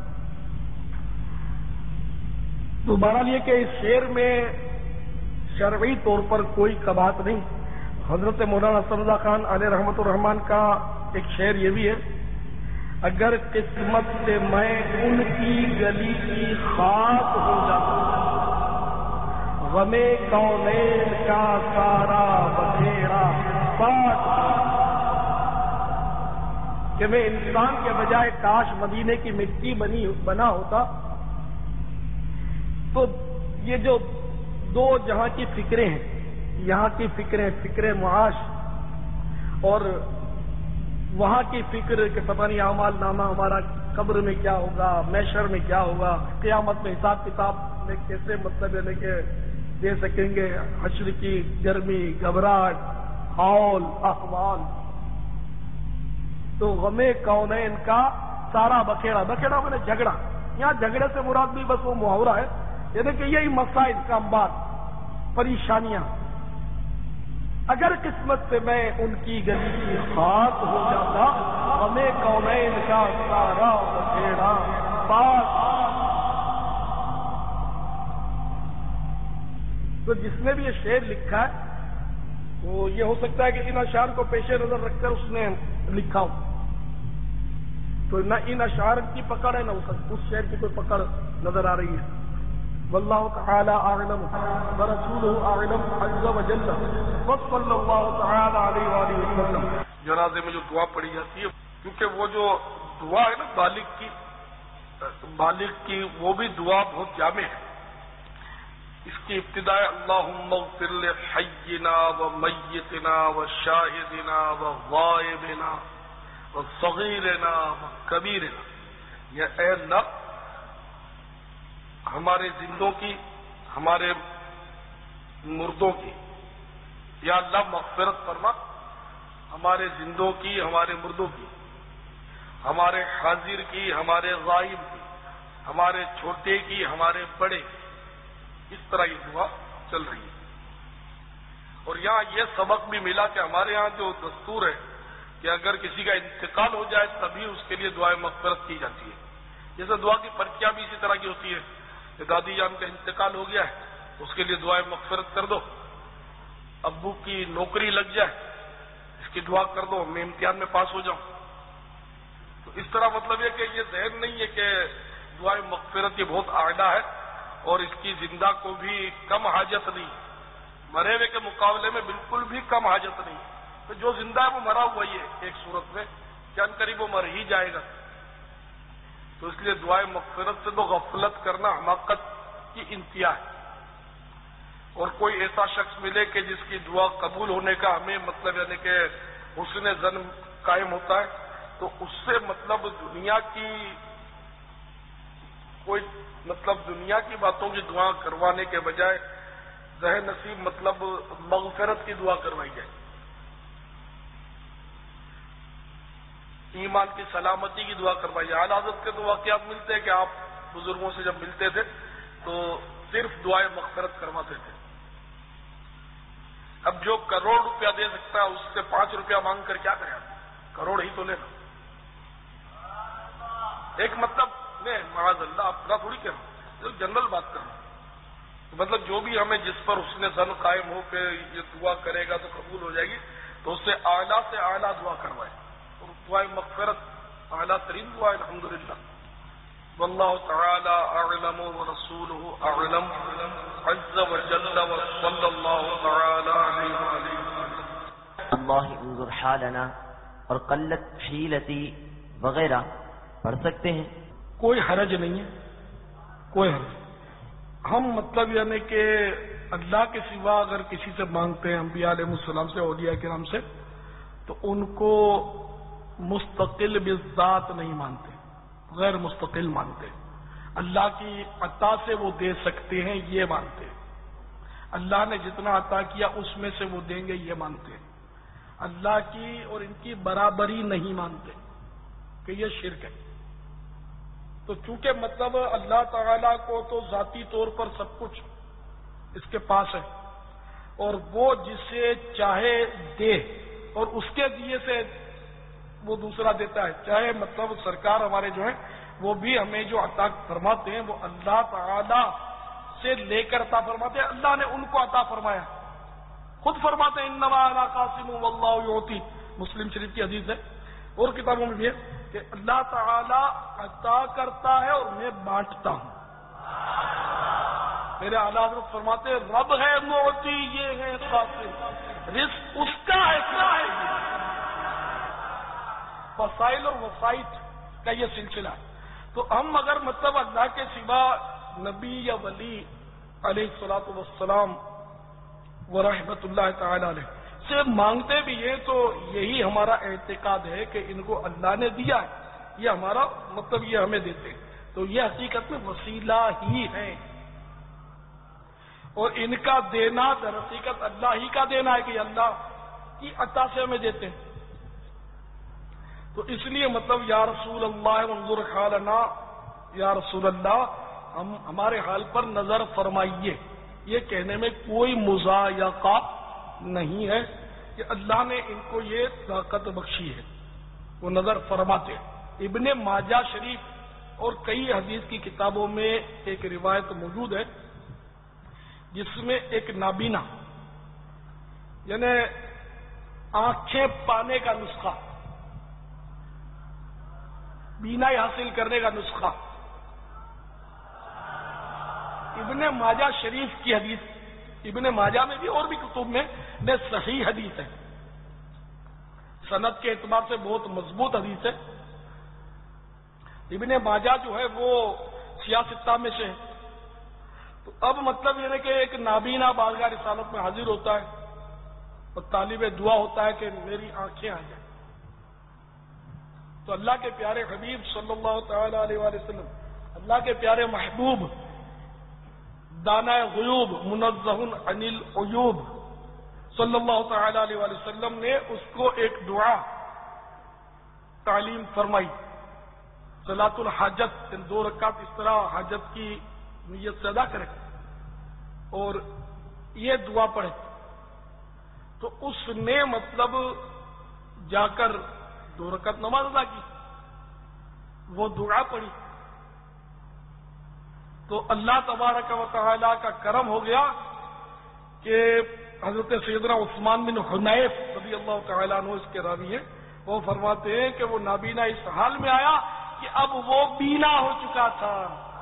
S3: تو بہرحال یہ کہ اس شعر میں شرعی طور پر کوئی قباحت نہیں. حضرت مولانا حسن رضا خان علیہ رحمت الرحمان کا ایک شعر یہ بھی ہے، اگر قسمت سے میں ان کی گلی کی خاک ہو جاتا، غمے کونین کا سارا بکھیرا پاک، کہ میں انسان کے بجائے کاش مدینے کی مٹی بنا ہوتا. تو یہ جو دو جہاں کی فکریں ہیں، یہاں کی فکریں فکر معاش اور وہاں کی فکر کہ پتہ نہیں اعمال نامہ ہمارا قبر میں کیا ہوگا، محشر میں کیا ہوگا، قیامت میں حساب کتاب میں کیسے مطلب ہے کہ دے سکیں گے، حشر کی گرمی، گھبراہٹ، ہول، احوال. تو غمے کونین کا سارا بکھیڑا، بکھیڑا میں نے جھگڑا، یہاں جھگڑے سے مراد بھی بس وہ محاورہ ہے، یعنی کہ یہی مسائل کا بات، پریشانیاں، اگر قسمت سے میں ان کی گلی کی خاک ہو جاتا، غمے کونین کا سارا بکھیڑا پاک. تو جس نے بھی یہ شعر لکھا ہے تو یہ ہو سکتا ہے کہ ان اشعار کو پیش نظر رکھ کر اس نے لکھا ہو، تو نہ ان اشعار کی پکڑ ہے نہ اس شعر کی کوئی پکڑ نظر آ رہی ہے۔ واللہ تعالی اعلم ورسولہ اعلم عز وجل وصلی اللہ تعالی علیہ وآلہ وسلم۔ جنازے میں جو دعا پڑھی جاتی ہے، کیونکہ وہ جو دعا ہے نا بالغ کی وہ بھی دعا بہت جامع ہے۔ اس کی ابتدا اللہم اغفر لحینا ومیتنا وشاہدنا وغائبنا وصغیرنا وکبیرنا، یہ اے اللہ ہمارے زندوں کی، ہمارے مردوں کی، یا اللہ مغفرت فرما ہمارے زندوں کی، ہمارے مردوں کی، ہمارے حاضر کی، ہمارے غائب کی، ہمارے چھوٹے کی، ہمارے بڑے کی۔ اس طرح یہ دعا چل رہی ہے۔ اور یہاں یہ سبق بھی ملا کہ ہمارے ہاں جو دستور ہے کہ اگر کسی کا انتقال ہو جائے تبھی اس کے لیے دعائے مغفرت کی جاتی ہے۔ جیسے دعا کی پرچیاں بھی اسی طرح کی ہوتی ہے کہ دادی جان کا انتقال ہو گیا ہے اس کے لیے دعائے مغفرت کر دو، ابو کی نوکری لگ جائے اس کی دعا کر دو، میں امتحان میں پاس ہو جاؤں۔ تو اس طرح مطلب یہ کہ یہ ذہن نہیں ہے کہ دعائے مغفرت یہ بہت اعلیٰ ہے اور اس کی زندہ کو بھی کم حاجت نہیں، مرے ہوئے کے مقابلے میں بالکل بھی کم حاجت نہیں۔ تو جو زندہ ہے وہ مرا ہوا ہی ہے ایک صورت میں، کہ ان قریب وہ مر ہی جائے گا۔ تو اس لیے دعائے مغفرت سے تو غفلت کرنا حماقت کی انتہا ہے۔ اور کوئی ایسا شخص ملے کہ جس کی دعا قبول ہونے کا ہمیں مطلب یعنی کہ حسن ظن قائم ہوتا ہے، تو اس سے مطلب دنیا کی کوئی دنیا کی باتوں کی دعا کروانے کے بجائے ذہن نصیب مطلب مغفرت کی دعا کروائی جائے، ایمان کی سلامتی کی دعا کروائی جائے۔ اعلیٰ حضرت کے تو واقعات ملتے ہیں کہ آپ بزرگوں سے جب ملتے تھے تو صرف دعائیں مغفرت کرواتے تھے۔ اب جو کروڑ روپیہ دے سکتا ہے اس سے 5 روپیہ مانگ کر کیا کریں؟ کروڑ ہی تو لینا۔ ایک مطلب میں معاذ اللہ اپنا تھوڑی کہہ رہا ہوں، جنرل بات کر رہا ہوں۔ مطلب جو بھی ہمیں جس پر اس نے ظن قائم ہو کہ یہ دعا کرے گا تو قبول ہو جائے گی، تو اس سے اعلیٰ دعا کروائے، اور دعائے مغفرت اعلیٰ ترین دعا ہے الحمدللہ۔ واللہ تعالی اعلم ورسولہ اعلم عز وجل وصلی اللہ تعالی علیہ وآلہ۔
S4: اللہ انظر حالنا اور قلت حیلتی وغیرہ پڑھ سکتے ہیں؟
S3: کوئی حرج نہیں ہے، کوئی حرج۔ ہم مطلب یعنی کہ اللہ کے سوا اگر کسی سے مانگتے ہیں، انبیاء علیہ السلام سے، اولیاء کرام سے، تو ان کو مستقل بالذات نہیں مانتے، غیر مستقل مانتے۔ اللہ کی عطا سے وہ دے سکتے ہیں یہ مانتے، اللہ نے جتنا عطا کیا اس میں سے وہ دیں گے یہ مانتے، اللہ کی اور ان کی برابری نہیں مانتے کہ یہ شرک ہے۔ تو چونکہ مطلب اللہ تعالیٰ کو تو ذاتی طور پر سب کچھ اس کے پاس ہے، اور وہ جسے چاہے دے، اور اس کے دیے سے وہ دوسرا دیتا ہے۔ چاہے مطلب سرکار ہمارے جو ہیں وہ بھی ہمیں جو عطا فرماتے ہیں وہ اللہ تعالیٰ سے لے کر عطا فرماتے ہیں، اللہ نے ان کو عطا فرمایا، خود فرماتے ہیں انما انا قاسم واللہ یعطی، مسلم شریف کی حدیث ہے، اور کتابوں میں بھی ہے کہ اللہ تعالیٰ عطا کرتا ہے اور میں بانٹتا ہوں۔ میرے اعلیٰ حضرت فرماتے ہیں رب ہے معطی، یہ ہے قاسم، رزق اس کا ہے، کیا ہے یہ وسائل اور وسائط کا یہ سلسلہ ہے۔ تو ہم اگر مطلب اللہ کے سوا نبی یا ولی علیہ الصلوۃ والسلام ورحمۃ اللہ تعالی علیہ سے مانگتے بھی ہیں تو یہی ہمارا اعتقاد ہے کہ ان کو اللہ نے دیا ہے، یہ ہمارا مطلب یہ ہمیں دیتے ہیں، تو یہ حقیقت میں وسیلہ ہی ہے، اور ان کا دینا در حقیقت اللہ ہی کا دینا ہے کہ اللہ کی عطا سے ہمیں دیتے ہیں۔ تو اس لیے مطلب یا رسول اللہ انظر حالنا، یا رسول اللہ ہمارے حال پر نظر فرمائیے، یہ کہنے میں کوئی مضایقہ نہیں ہے کہ اللہ نے ان کو یہ طاقت بخشی ہے، وہ نظر فرماتے ہیں۔ ابن ماجہ شریف اور کئی حدیث کی کتابوں میں ایک روایت موجود ہے جس میں ایک نابینا یعنی آنکھیں پانے کا نسخہ، بینائی حاصل کرنے کا نسخہ، ابن ماجہ شریف کی حدیث، ابن ماجہ میں بھی اور بھی کتب میں صحیح حدیث ہے، سند کے اعتبار سے بہت مضبوط حدیث ہے۔ ابن ماجہ جو ہے وہ سیاستہ میں سے ہے۔ تو اب مطلب یہ ہے کہ ایک نابینا بارگاہ رسالت میں حاضر ہوتا ہے اور طالب دعا ہوتا ہے کہ میری آنکھیں آ جائیں، تو اللہ کے پیارے حبیب صلی اللہ تعالی علیہ وآلہ وسلم، اللہ کے پیارے محبوب دانا غیوب منزہ عن العیوب صلی اللہ تعالی علیہ وآلہ وسلم نے اس کو ایک دعا تعلیم فرمائی، صلاۃ الحاجت، 2 رکعت اس طرح حاجت کی نیت سے ادا کرے اور یہ دعا پڑھے۔ تو اس نے مطلب جا کر 2 رکعت نماز ادا کی، وہ دعا پڑھی، تو اللہ تبارک و تعالی کا کرم ہو گیا کہ حضرت سیدنا عثمان بن حنیف رضی اللہ تعالیٰ عنہ اس کے راوی ہیں، وہ فرماتے ہیں کہ وہ نابینا اس حال میں آیا کہ اب وہ بینا ہو چکا تھا،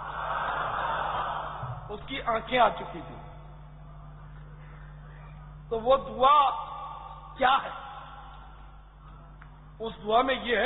S3: اس کی آنکھیں آ چکی تھی۔ تو وہ دعا کیا ہے؟ اس دعا میں یہ ہے،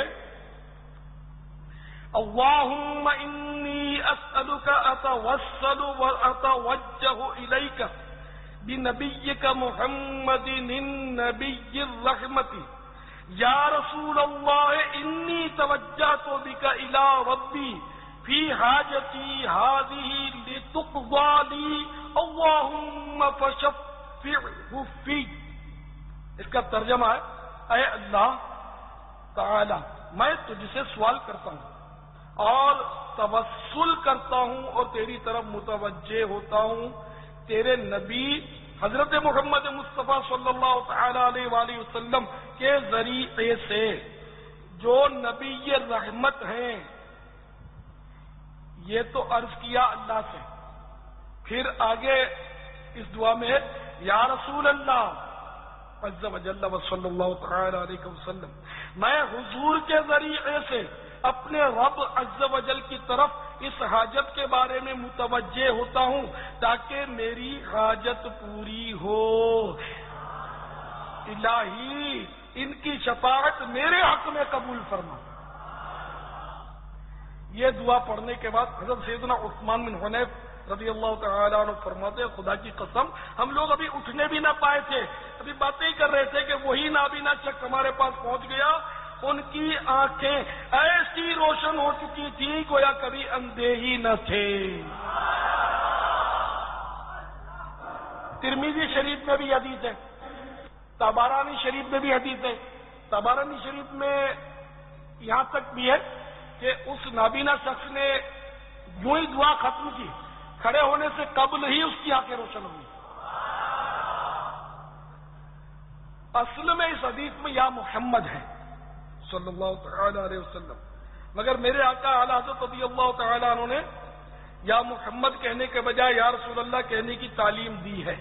S3: اللہم انی اسألک اتوسل واتوجہ الیک بنبیک محمد النبی الرحمت یا رسول اللہ انی توجہت بک الی ربی فی حاجتی هذه لتقضى لی اللہم فشفعہ فی۔ اس کا ترجمہ ہے، اے اللہ تعالی میں تجھ سے سوال کرتا ہوں اور توسل کرتا ہوں اور تیری طرف متوجہ ہوتا ہوں تیرے نبی حضرت محمد مصطفیٰ صلی اللہ تعالی علیہ وآلہ وسلم کے ذریعے سے، جو نبی رحمت ہیں۔ یہ تو عرض کیا اللہ سے، پھر آگے اس دعا میں ہے، یا رسول اللہ عز و جل و صلی اللہ تعالی علیہ وسلم، میں حضور کے ذریعے سے اپنے رب عز و جل کی طرف اس حاجت کے بارے میں متوجہ ہوتا ہوں تاکہ میری حاجت پوری ہو۔ الہی ان کی شفاعت میرے حق میں قبول فرما۔ یہ دعا پڑھنے کے بعد حضرت سیدنا عثمان بن حنیف رضی اللہ تعالیٰ عنہ فرماتے ہیں، خدا کی قسم ہم لوگ ابھی اٹھنے بھی نہ پائے تھے، ابھی باتیں ہی کر رہے تھے کہ وہی نابینا شخص ہمارے پاس پہنچ گیا، ان کی آنکھیں ایسی روشن ہو چکی تھی گویا کبھی اندھے ہی نہ تھے۔ ترمذی شریف میں بھی حدیث ہے، طبرانی شریف میں بھی حدیث ہے۔ طبرانی شریف میں یہاں تک بھی ہے کہ اس نابینا شخص نے یوں ہی دعا ختم کی، کھڑے ہونے سے قبل ہی اس کی آنکھیں روشن ہوئی۔ اصل میں اس حدیث میں یا محمد ہے صلی اللہ تعالی علیہ وسلم، مگر میرے آقا اعلی حضرت رضی اللہ تعالی عنہ نے یا محمد کہنے کے بجائے یا رسول اللہ کہنے کی تعلیم دی ہے۔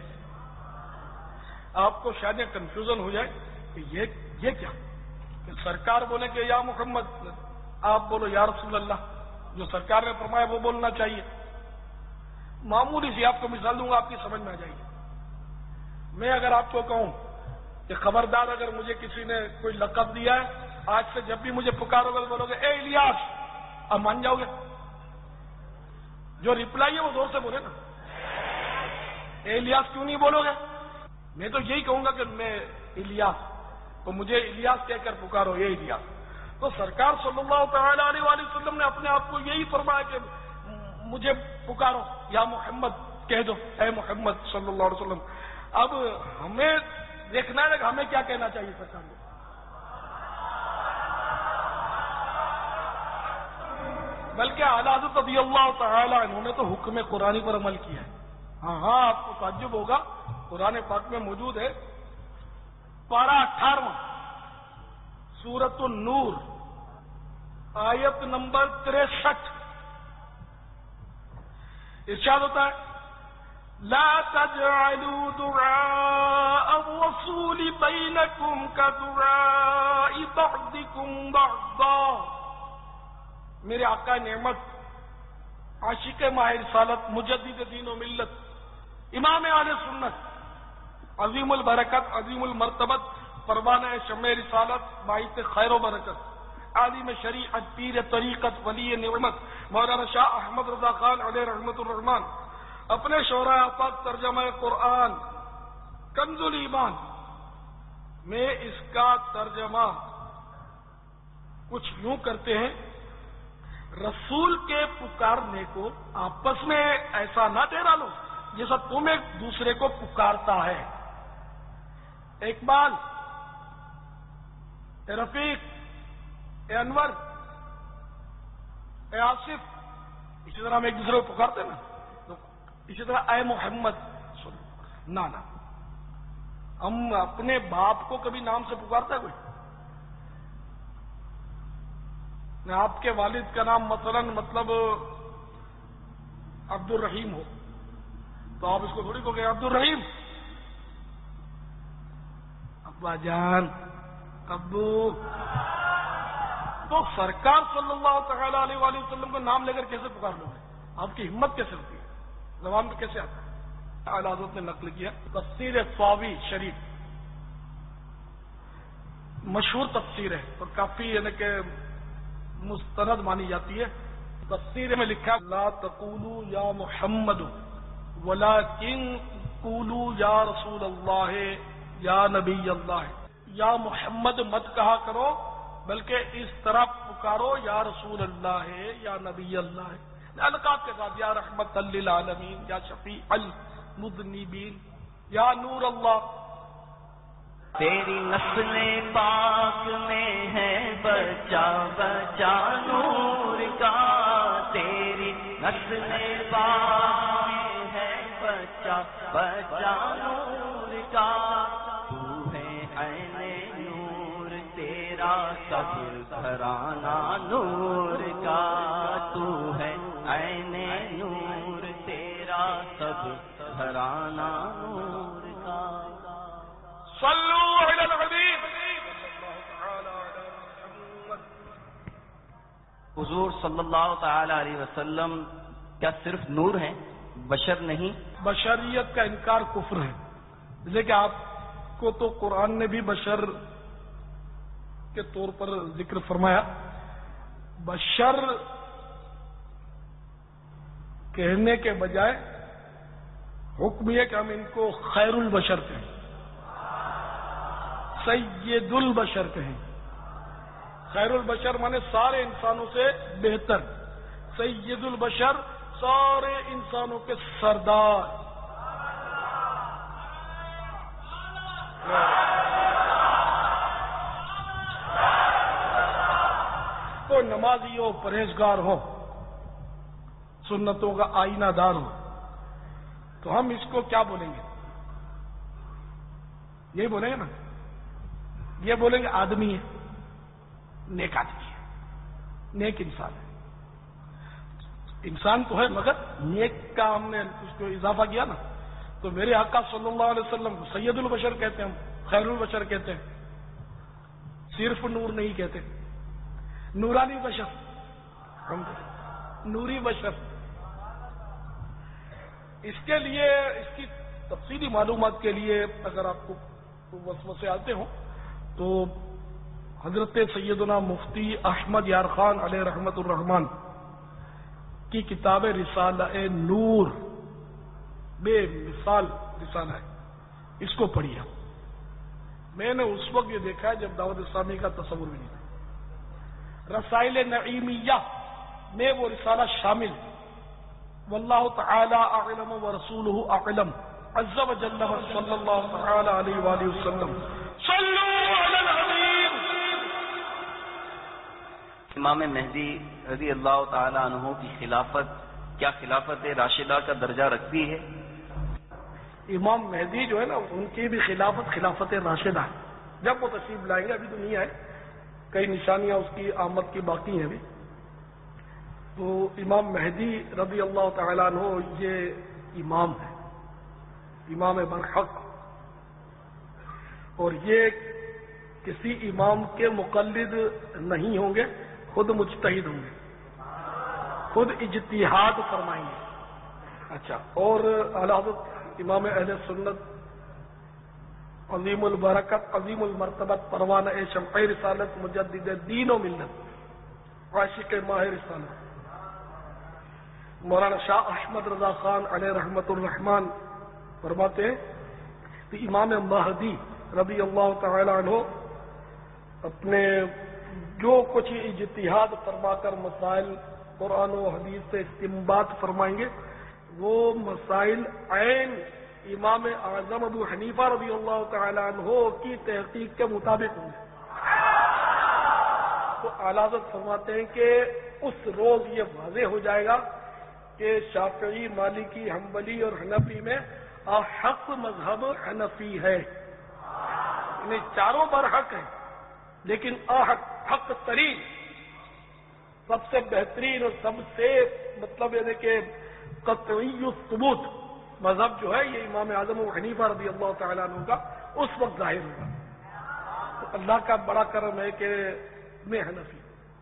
S3: آپ کو شاید کنفیوژن ہو جائے کہ یہ کیا کہ سرکار بولے کہ یا محمد، آپ بولو یا رسول اللہ، جو سرکار نے فرمایا وہ بولنا چاہیے۔ معمولی سی آپ کو مثال دوں گا، آپ کی سمجھ میں آ جائے گی۔ میں اگر آپ کو کہوں کہ خبردار اگر مجھے کسی نے کوئی لقب دیا ہے، آج سے جب بھی مجھے پکارو گے بولو گے اے الیاس، اب مان جاؤ گے؟ جو ریپلائی ہے وہ زور سے بولے نا، اے الیاس کیوں نہیں بولو گے؟ میں تو یہی کہوں گا کہ میں الیاس، تو مجھے الیاس کہہ کر پکارو، اے الیاس۔ تو سرکار صلی اللہ تعالی علیہ وآلہ وسلم نے اپنے آپ کو یہی فرمایا کہ مجھے پکارو یا محمد کہہ دو، اے محمد صلی اللہ علیہ وسلم۔ اب ہمیں دیکھنا ہے کہ ہمیں کیا کہنا چاہیے سرکار کو۔ بلکہ اعلی حضرت رضی اللہ تعالی عنہ نے تو حکم قرآنی پر عمل کیا ہے۔ ہاں آپ کو تعجب ہوگا، قرآن پاک میں موجود ہے، پارہ 18 سورۃ النور آیت نمبر 63، ارشاد ہوتا ہے لا تجعلوا دعاء الرسول بینکم کدعاء بعضکم بعضا. میرے آقا نعمت، عاشق ماہ رسالت، مجدد دین و ملت، امام اہل سنت، عظیم البرکت، عظیم المرتبت، پروانہ شمع رسالت، باعث خیر و برکت، عالم شریعت، پیر طریقت، ولی نعمت، مولانا شاہ احمد رضا خان علیہ رحمت الرحمان اپنے شعراء آفاق ترجمہ قرآن کنز الایمان میں اس کا ترجمہ کچھ یوں کرتے ہیں: رسول کے پکارنے کو آپس میں ایسا نہ ٹھہرا لو جیسا تم ایک دوسرے کو پکارتا ہے. اقبال، اے رفیق، اے انور، اے آصف، اسی طرح ہم ایک دوسرے کو پکارتے ہیں نا، تو اسی طرح اے محمد نہ ہم اپنے باپ کو کبھی نام سے پکارتا ہے کوئی؟ آپ کے والد کا نام مثلا مطلب عبد الرحیم ہو تو آپ اس کو تھوڑی کہو گے عبد الرحیم. ابا جان، ابو. تو سرکار صلی اللہ تعالی علیہ وآلہ وسلم کو نام لے کر کیسے پکار لو گے؟ آپ کی ہمت کیسے ہوتی ہے؟ زبان پہ کیسے آتا ہے؟ اعلی حضرت نے نقل کیا تفسیر طاوی شریف، مشہور تفسیر ہے اور کافی یعنی کہ مستند مانی جاتی ہے. تفسیر میں لکھا لا تقولوا یا محمد ولکن قولوا یا رسول اللہ یا نبی اللہ. یا محمد مت کہا کرو بلکہ اس طرح پکارو یا رسول اللہ ہے یا نبی اللہ ہے. القاب کے ساتھ یا رحمت للعالمین، یا شفیع المذنبین، یا نور اللہ.
S2: تیری نسل پاک میں ہے بچہ بچہ نور کا، تیری نسل پاک میں ہے بچہ بچہ نور کا. تو ہے عین نور تیرا سب گھرانہ نور کا، تو ہے عین نور تیرا سب گھرانہ نور کا.
S3: صلو علی الحبیب.
S2: حضور صلی اللہ تعالی علیہ وسلم کیا صرف نور ہیں، بشر نہیں؟
S3: بشریت کا انکار کفر ہے. جیسے کہ آپ کو تو قرآن نے بھی بشر کے طور پر ذکر فرمایا. بشر کہنے کے بجائے حکم یہ کہ ہم ان کو خیر البشر کہیں، سید البشر کہیں. خیر البشر مانے سارے انسانوں سے بہتر، سید البشر سارے انسانوں کے سردار. تو نمازی ہو، پرہیزگار ہو، سنتوں کا آئینہ دار ہو، تو ہم اس کو کیا بولیں گے؟ یہی بولیں گے نا، یہ بولیں گے آدمی ہے، نیک آدمی ہے، نیک انسان ہے. انسان تو ہے مگر نیک کا ہم نے اس کو اضافہ کیا نا. تو میرے آقا صلی اللہ علیہ وسلم کو سید البشر کہتے ہیں، ہم خیر البشر کہتے ہیں. صرف نور نہیں کہتے، نورانی بشر، ہم نوری بشر. اس کے لیے، اس کی تفصیلی معلومات کے لیے اگر آپ کو وسوسے آتے ہوں تو حضرت سیدنا مفتی احمد یار خان علیہ رحمت الرحمان کی کتاب رسالہ نور، بے مثال رسالہ ہے، اس کو پڑھیے. میں نے اس وقت یہ دیکھا ہے جب دعوت اسلامی کا تصور بھی نہیں تھا. رسائل نعیمیہ میں وہ رسالہ شامل. واللہ تعالی اعلم ورسولہ اعلم عز وجل صلی اللہ تعالی علیہ وآلہ وسلم. صلو علی الحبیب.
S2: امام مہدی رضی اللہ تعالی عنہ کی خلافت کیا خلافت راشدہ کا درجہ رکھتی ہے؟
S3: امام مہدی جو ہے نا، ان کی بھی خلافت خلافت راشدہ ہے. جب وہ تشریف لائیں گے، ابھی تو نہیں آئے، کئی نشانیاں اس کی آمد کی باقی ہیں ابھی. تو امام مہدی رضی اللہ تعالیٰ عنہ یہ امام ہے، امام برحق. اور یہ کسی امام کے مقلد نہیں ہوں گے، خود مجتہد ہوں گے، خود اجتہاد فرمائیں گے. اچھا، اور اعلیٰ حضرت امام اہل سنت عظیم البرکت عظیم المرتبت پروانہ شمع رسالت مجدد دین و ملت عاشق ماہ رسالت مولانا شاہ احمد رضا خان علیہ رحمت الرحمان فرماتے ہیں کہ امام مہدی رضی اللہ تعالی عنہ اپنے جو کچھ اجتہاد فرما کر مسائل قرآن و حدیث سے استنباط فرمائیں گے، وہ مسائل عین امام اعظم ابو حنیفہ رضی اللہ تعالی عنہ کی تحقیق کے مطابق ہوں گے. تو اعلیٰ حضرت فرماتے ہیں کہ اس روز یہ واضح ہو جائے گا کہ شافعی، مالکی، حنبلی اور حنفی میں احق مذہب حنفی ہے. یعنی چاروں برحق ہیں، لیکن حق ترین، سب سے بہترین اور سب سے مطلب یعنی کہ قطعی الثبوت مذہب جو ہے یہ امام اعظم ابو حنیفہ رضی اللہ تعالیٰ عنہ کا اس وقت ظاہر ہوگا. تو اللہ کا بڑا کرم ہے کہ میں حنفی.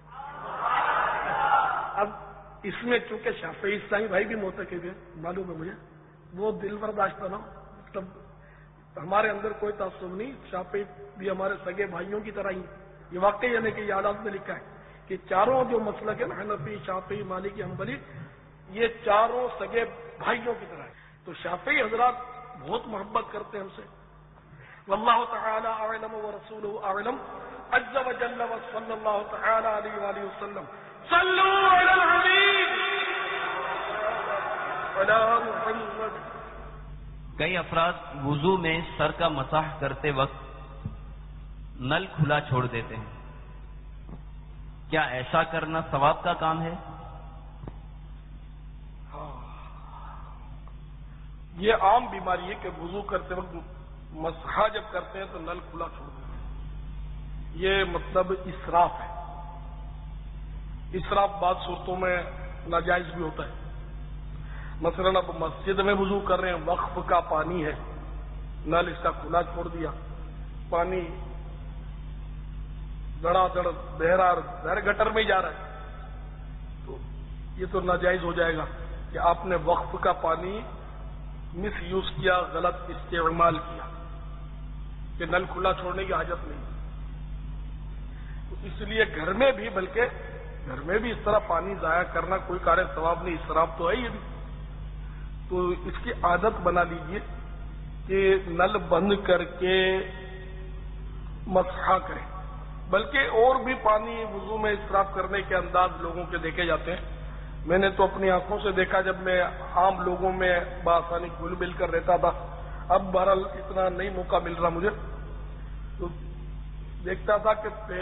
S3: اب اس میں چونکہ شافعی اسلامی بھائی بھی معتقد ہیں، معلوم ہے مجھے، وہ دل برداشت نہ ہو، مطلب ہمارے اندر کوئی تعصب نہیں، شافعی بھی ہمارے سگے بھائیوں کی طرح ہی. یہ واقعی یعنی کہ یہ حالات میں لکھا ہے کہ چاروں جو مسلک ہیں، حنفی، شافعی، مالکی، حنبلی، یہ چاروں سگے بھائیوں کی طرح ہے. تو شافعی حضرات بہت محبت کرتے ہیں ہم سے. واللہ تعالی اعلم ورسولہ اعلم عز وجل وصلی اللہ تعالی علیہ وآلہ وسلم. صلو علی الحبیب علی محمد.
S2: کئی افراد وضو میں سر کا مسح کرتے وقت نل کھلا چھوڑ دیتے ہیں، کیا ایسا کرنا ثواب کا کام ہے؟
S3: یہ عام بیماری ہے کہ وضو کرتے وقت مسح جب کرتے ہیں تو نل کھلا چھوڑ دیتے ہیں. یہ مطلب اسراف ہے. اسراف بعض صورتوں میں ناجائز بھی ہوتا ہے. مثلا اب مسجد میں وضو کر رہے ہیں، وقف کا پانی ہے، نل اس کا کھلا چھوڑ دیا، پانی دڑا دڑ بہ رہا ہے، گٹر میں ہی جا رہا ہے، تو یہ تو ناجائز ہو جائے گا کہ آپ نے وقف کا پانی مس یوز کیا، غلط استعمال کیا، کہ نل کھلا چھوڑنے کی حاجت نہیں. تو اس لیے گھر میں بھی، بلکہ گھر میں بھی اس طرح پانی ضائع کرنا کوئی کار ثواب نہیں، اسراف تو ہے یہ بھی. تو اس کی عادت بنا لیجئے کہ نل بند کر کے مسح کریں. بلکہ اور بھی پانی وضو میں اسراف کرنے کے انداز لوگوں کے دیکھے جاتے ہیں. میں نے تو اپنی آنکھوں سے دیکھا جب میں عام لوگوں میں بآسانی گھل مل کر رہتا تھا. اب بہرحال اتنا نہیں موقع مل رہا مجھے، تو دیکھتا تھا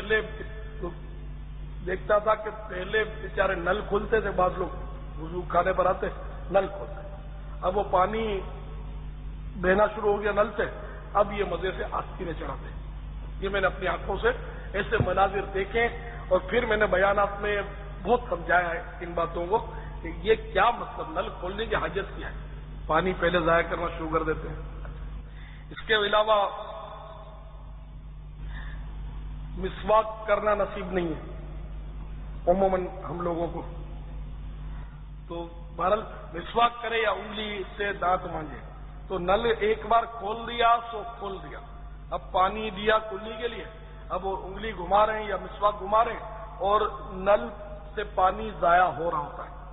S3: کہ پہلے بیچارے نل کھولتے تھے، بعض لوگ وضو کھانے پر آتے نل کھولتے، اب وہ پانی بہنا شروع ہو گیا نل سے، اب یہ مزے سے آستینیں چڑھاتے. یہ میں نے اپنی آنکھوں سے ایسے مناظر دیکھے، اور پھر میں نے بیانات میں بہت سمجھایا ہے ان باتوں کو کہ یہ کیا مطلب، نل کھولنے کی حاجت کیا ہے، پانی پہلے ضائع کرنا شروع کر دیتے ہیں. اس کے علاوہ مسواک کرنا نصیب نہیں ہے عموماً ہم لوگوں کو. تو بہرحال مسواک کرے یا انگلی سے دانت مانجے. تو نل ایک بار کھول دیا سو کھول دیا، اب پانی دیا کلنی کے لیے، اب وہ انگلی گھما رہے ہیں یا مسواک گھما رہے ہیں اور نل سے پانی ضائع ہو رہا ہوتا ہے.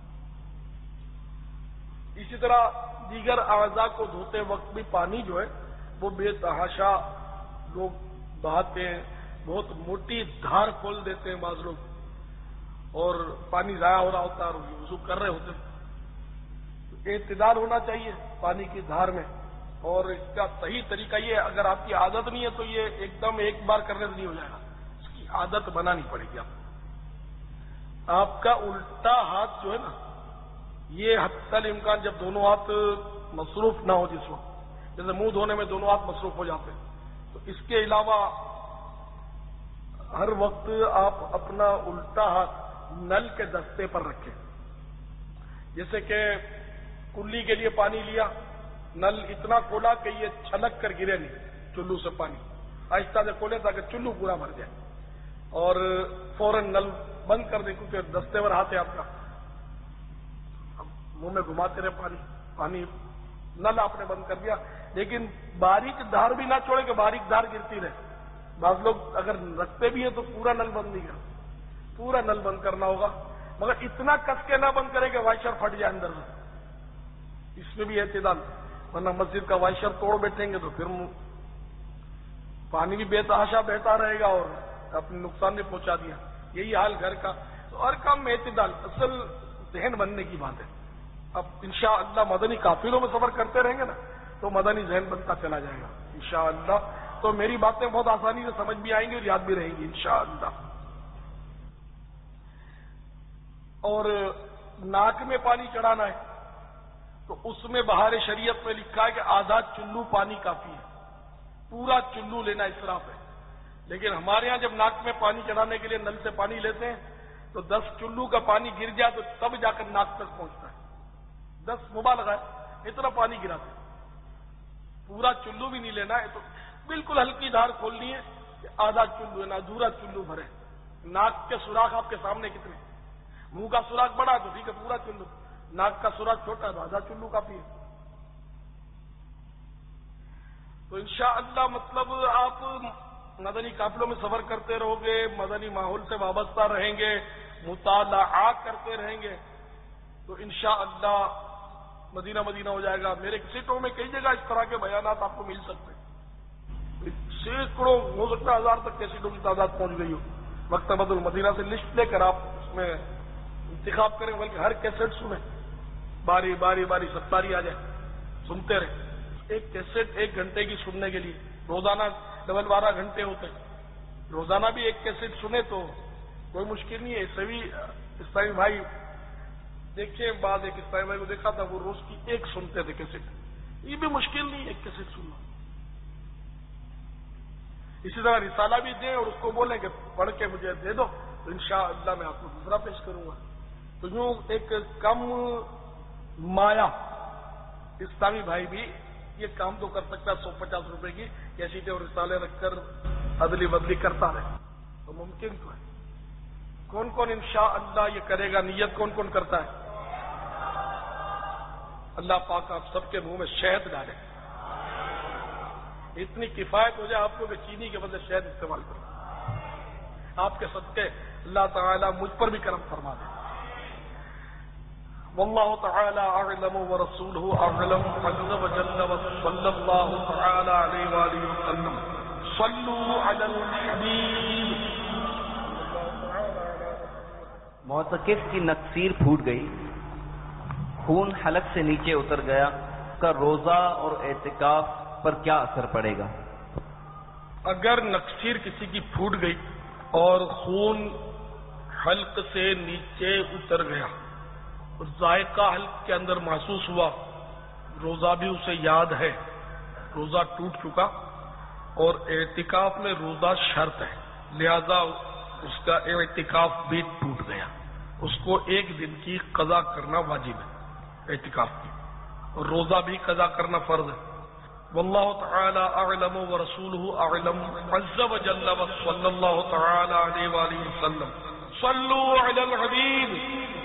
S3: اسی طرح دیگر اعضاء کو دھوتے وقت بھی پانی جو ہے وہ بے تحاشا لوگ بہاتے ہیں، بہت موٹی دھار کھول دیتے ہیں بعض لوگ، اور پانی ضائع ہو رہا ہوتا ہے اور وضو کر رہے ہوتے ہیں. اعتدال ہونا چاہیے پانی کی دھار میں، اور اس کا صحیح طریقہ یہ ہے، اگر آپ کی عادت نہیں ہے تو یہ ایک دم ایک بار کرنے سے نہیں ہو جائے گا، اس کی عادت بنانی پڑے گی. آپ کا الٹا ہاتھ جو ہے نا، یہ حتی الامکان جب دونوں ہاتھ مصروف نہ ہو، جس وقت جیسے منہ دھونے میں دونوں ہاتھ مصروف ہو جاتے ہیں، تو اس کے علاوہ ہر وقت آپ اپنا الٹا ہاتھ نل کے دستے پر رکھیں. جیسے کہ کلی کے لیے پانی لیا، نل اتنا کھولا کہ یہ چھلک کر گرے نہیں، چلو سے پانی آہستہ سے کھولیں تاکہ چلو پورا بھر جائے، اور فوراً نل بند کر دیں کیونکہ دستیور ہاتھ ہے آپ کا، منہ میں گھماتے رہے پانی، نل آپ نے بند کر دیا، لیکن باریک دھار بھی نہ چھوڑے کہ باریک دھار گرتی رہے۔ بعض لوگ اگر رکھتے بھی ہیں تو پورا نل بند نہیں کرتے، پورا نل بند کرنا ہوگا، مگر اتنا کس کے نہ بند کرے کہ وائشر پھٹ جائے اندر سے، اس میں بھی اعتدال، ورنہ مسجد کا وائشر توڑ بیٹھیں گے تو پھر پانی بھی بے تحاشا بہتا رہے گا اور اپنے نقصان بھی پہنچا دیا۔ یہی حال گھر کا، تو ہر کام میں اعتدال، اصل ذہن بننے کی بات ہے۔ اب انشاءاللہ مدنی قافلوں میں سفر کرتے رہیں گے نا تو مدنی ذہن بنتا چلا جائے گا انشاءاللہ، تو میری باتیں بہت آسانی سے سمجھ بھی آئیں گی اور یاد بھی رہیں گی انشاءاللہ۔ اور ناک میں پانی چڑھانا ہے تو اس میں بہار شریعت میں لکھا ہے کہ آدھا چلو پانی کافی ہے، پورا چلو لینا اسراف ہے، لیکن ہمارے ہاں جب ناک میں پانی چڑھانے کے لیے نل سے پانی لیتے ہیں تو 10 چلو کا پانی گر جائے تو تب جا کر ناک تک پہنچتا ہے، 10 مبالغہ ہے، اتنا پانی گراتے ہیں، پورا چلو بھی نہیں لینا ہے، تو بالکل ہلکی دھار کھولنی ہے کہ آدھا چلو ہے نا، ادھورا چلو بھرے۔ ناک کے سوراخ آپ کے سامنے کتنے، منہ کا سوراخ بڑا تو ٹھیک ہے پورا چلو، ناک کا سوراخ چھوٹا تو آدھا چلو کافی ہے۔ تو انشاءاللہ مطلب آپ مدنی قافلوں میں سفر کرتے رہو گے، مدنی ماحول سے وابستہ رہیں گے، مطالعہ کرتے رہیں گے تو انشاءاللہ مدینہ مدینہ ہو جائے گا۔ میرے سیٹوں میں کئی جگہ اس طرح کے بیانات آپ کو مل سکتے ہیں، سینکڑوں ہو سکتا ہے 1000 تک کیسٹوں کی تعداد پہنچ گئی ہو۔ مکتبۃ المدینہ سے لسٹ لے کر آپ اس میں انتخاب کریں، بلکہ ہر کیسٹ سنیں، باری باری باری ستاری آ جائے، سنتے رہیں۔ ایک کیسٹ 1 گھنٹے کی سننے کے لیے روزانہ 12 گھنٹے ہوتے ہیں، روزانہ بھی ایک کیسٹ سنے تو کوئی مشکل نہیں ہے۔ سبھی اسلامی بھائی دیکھیں، بعد ایک اسلامی بھائی کو دیکھا تھا وہ روز کی 1 سنتے تھے کیسٹ، یہ بھی مشکل نہیں ہے ایک کیسٹ سننا۔ اسی طرح رسالہ بھی دیں اور اس کو بولیں کہ پڑھ کے مجھے دے دو تو انشاءاللہ میں آپ کو دوسرا پیش کروں گا۔ تو یوں ایک کم مایا اسلامی بھائی بھی یہ کام تو کر سکتا ہے، 150 روپے کی کیسٹیں اور رسالے رکھ کر ادلی بدلی کرتا رہے تو ممکن تو ہے۔ کون کون انشاءاللہ یہ کرے گا، نیت کون کون کرتا ہے؟ اللہ پاک آپ سب کے منہ میں شہد ڈالے، اتنی کفایت ہو جائے آپ کو کہ چینی کے بدلے شہد استعمال کرو، آپ کے صدقے اللہ تعالی مجھ پر بھی کرم فرما دے۔ واللہ تعالی اعلم ورسولہ اعلم عز وجل وصلی اللہ تعالی علیہ وآلہ وسلم۔ صلوا علی الحبیب۔
S2: معتکف کی نکسیر پھوٹ گئی، خون حلق سے نیچے اتر گیا، اس کا روزہ اور اعتکاف پر کیا اثر پڑے گا؟
S3: اگر نکسیر کسی کی پھوٹ گئی اور خون حلق سے نیچے اتر گیا اور ذائقہ حلق کے اندر محسوس ہوا، روزہ بھی اسے یاد ہے، روزہ ٹوٹ چکا، اور اعتکاف میں روزہ شرط ہے، لہذا اس کا اعتکاف بھی ٹوٹ گیا، اس کو 1 دن کی قضا کرنا واجب ہے اعتکاف کی، اور روزہ بھی قضا کرنا فرض ہے۔ واللہ تعالی اعلم ورسولہ اعلم عز وجل وصلی اللہ تعالی علیہ وآلہ وسلم۔ صلوا علی الحبیب۔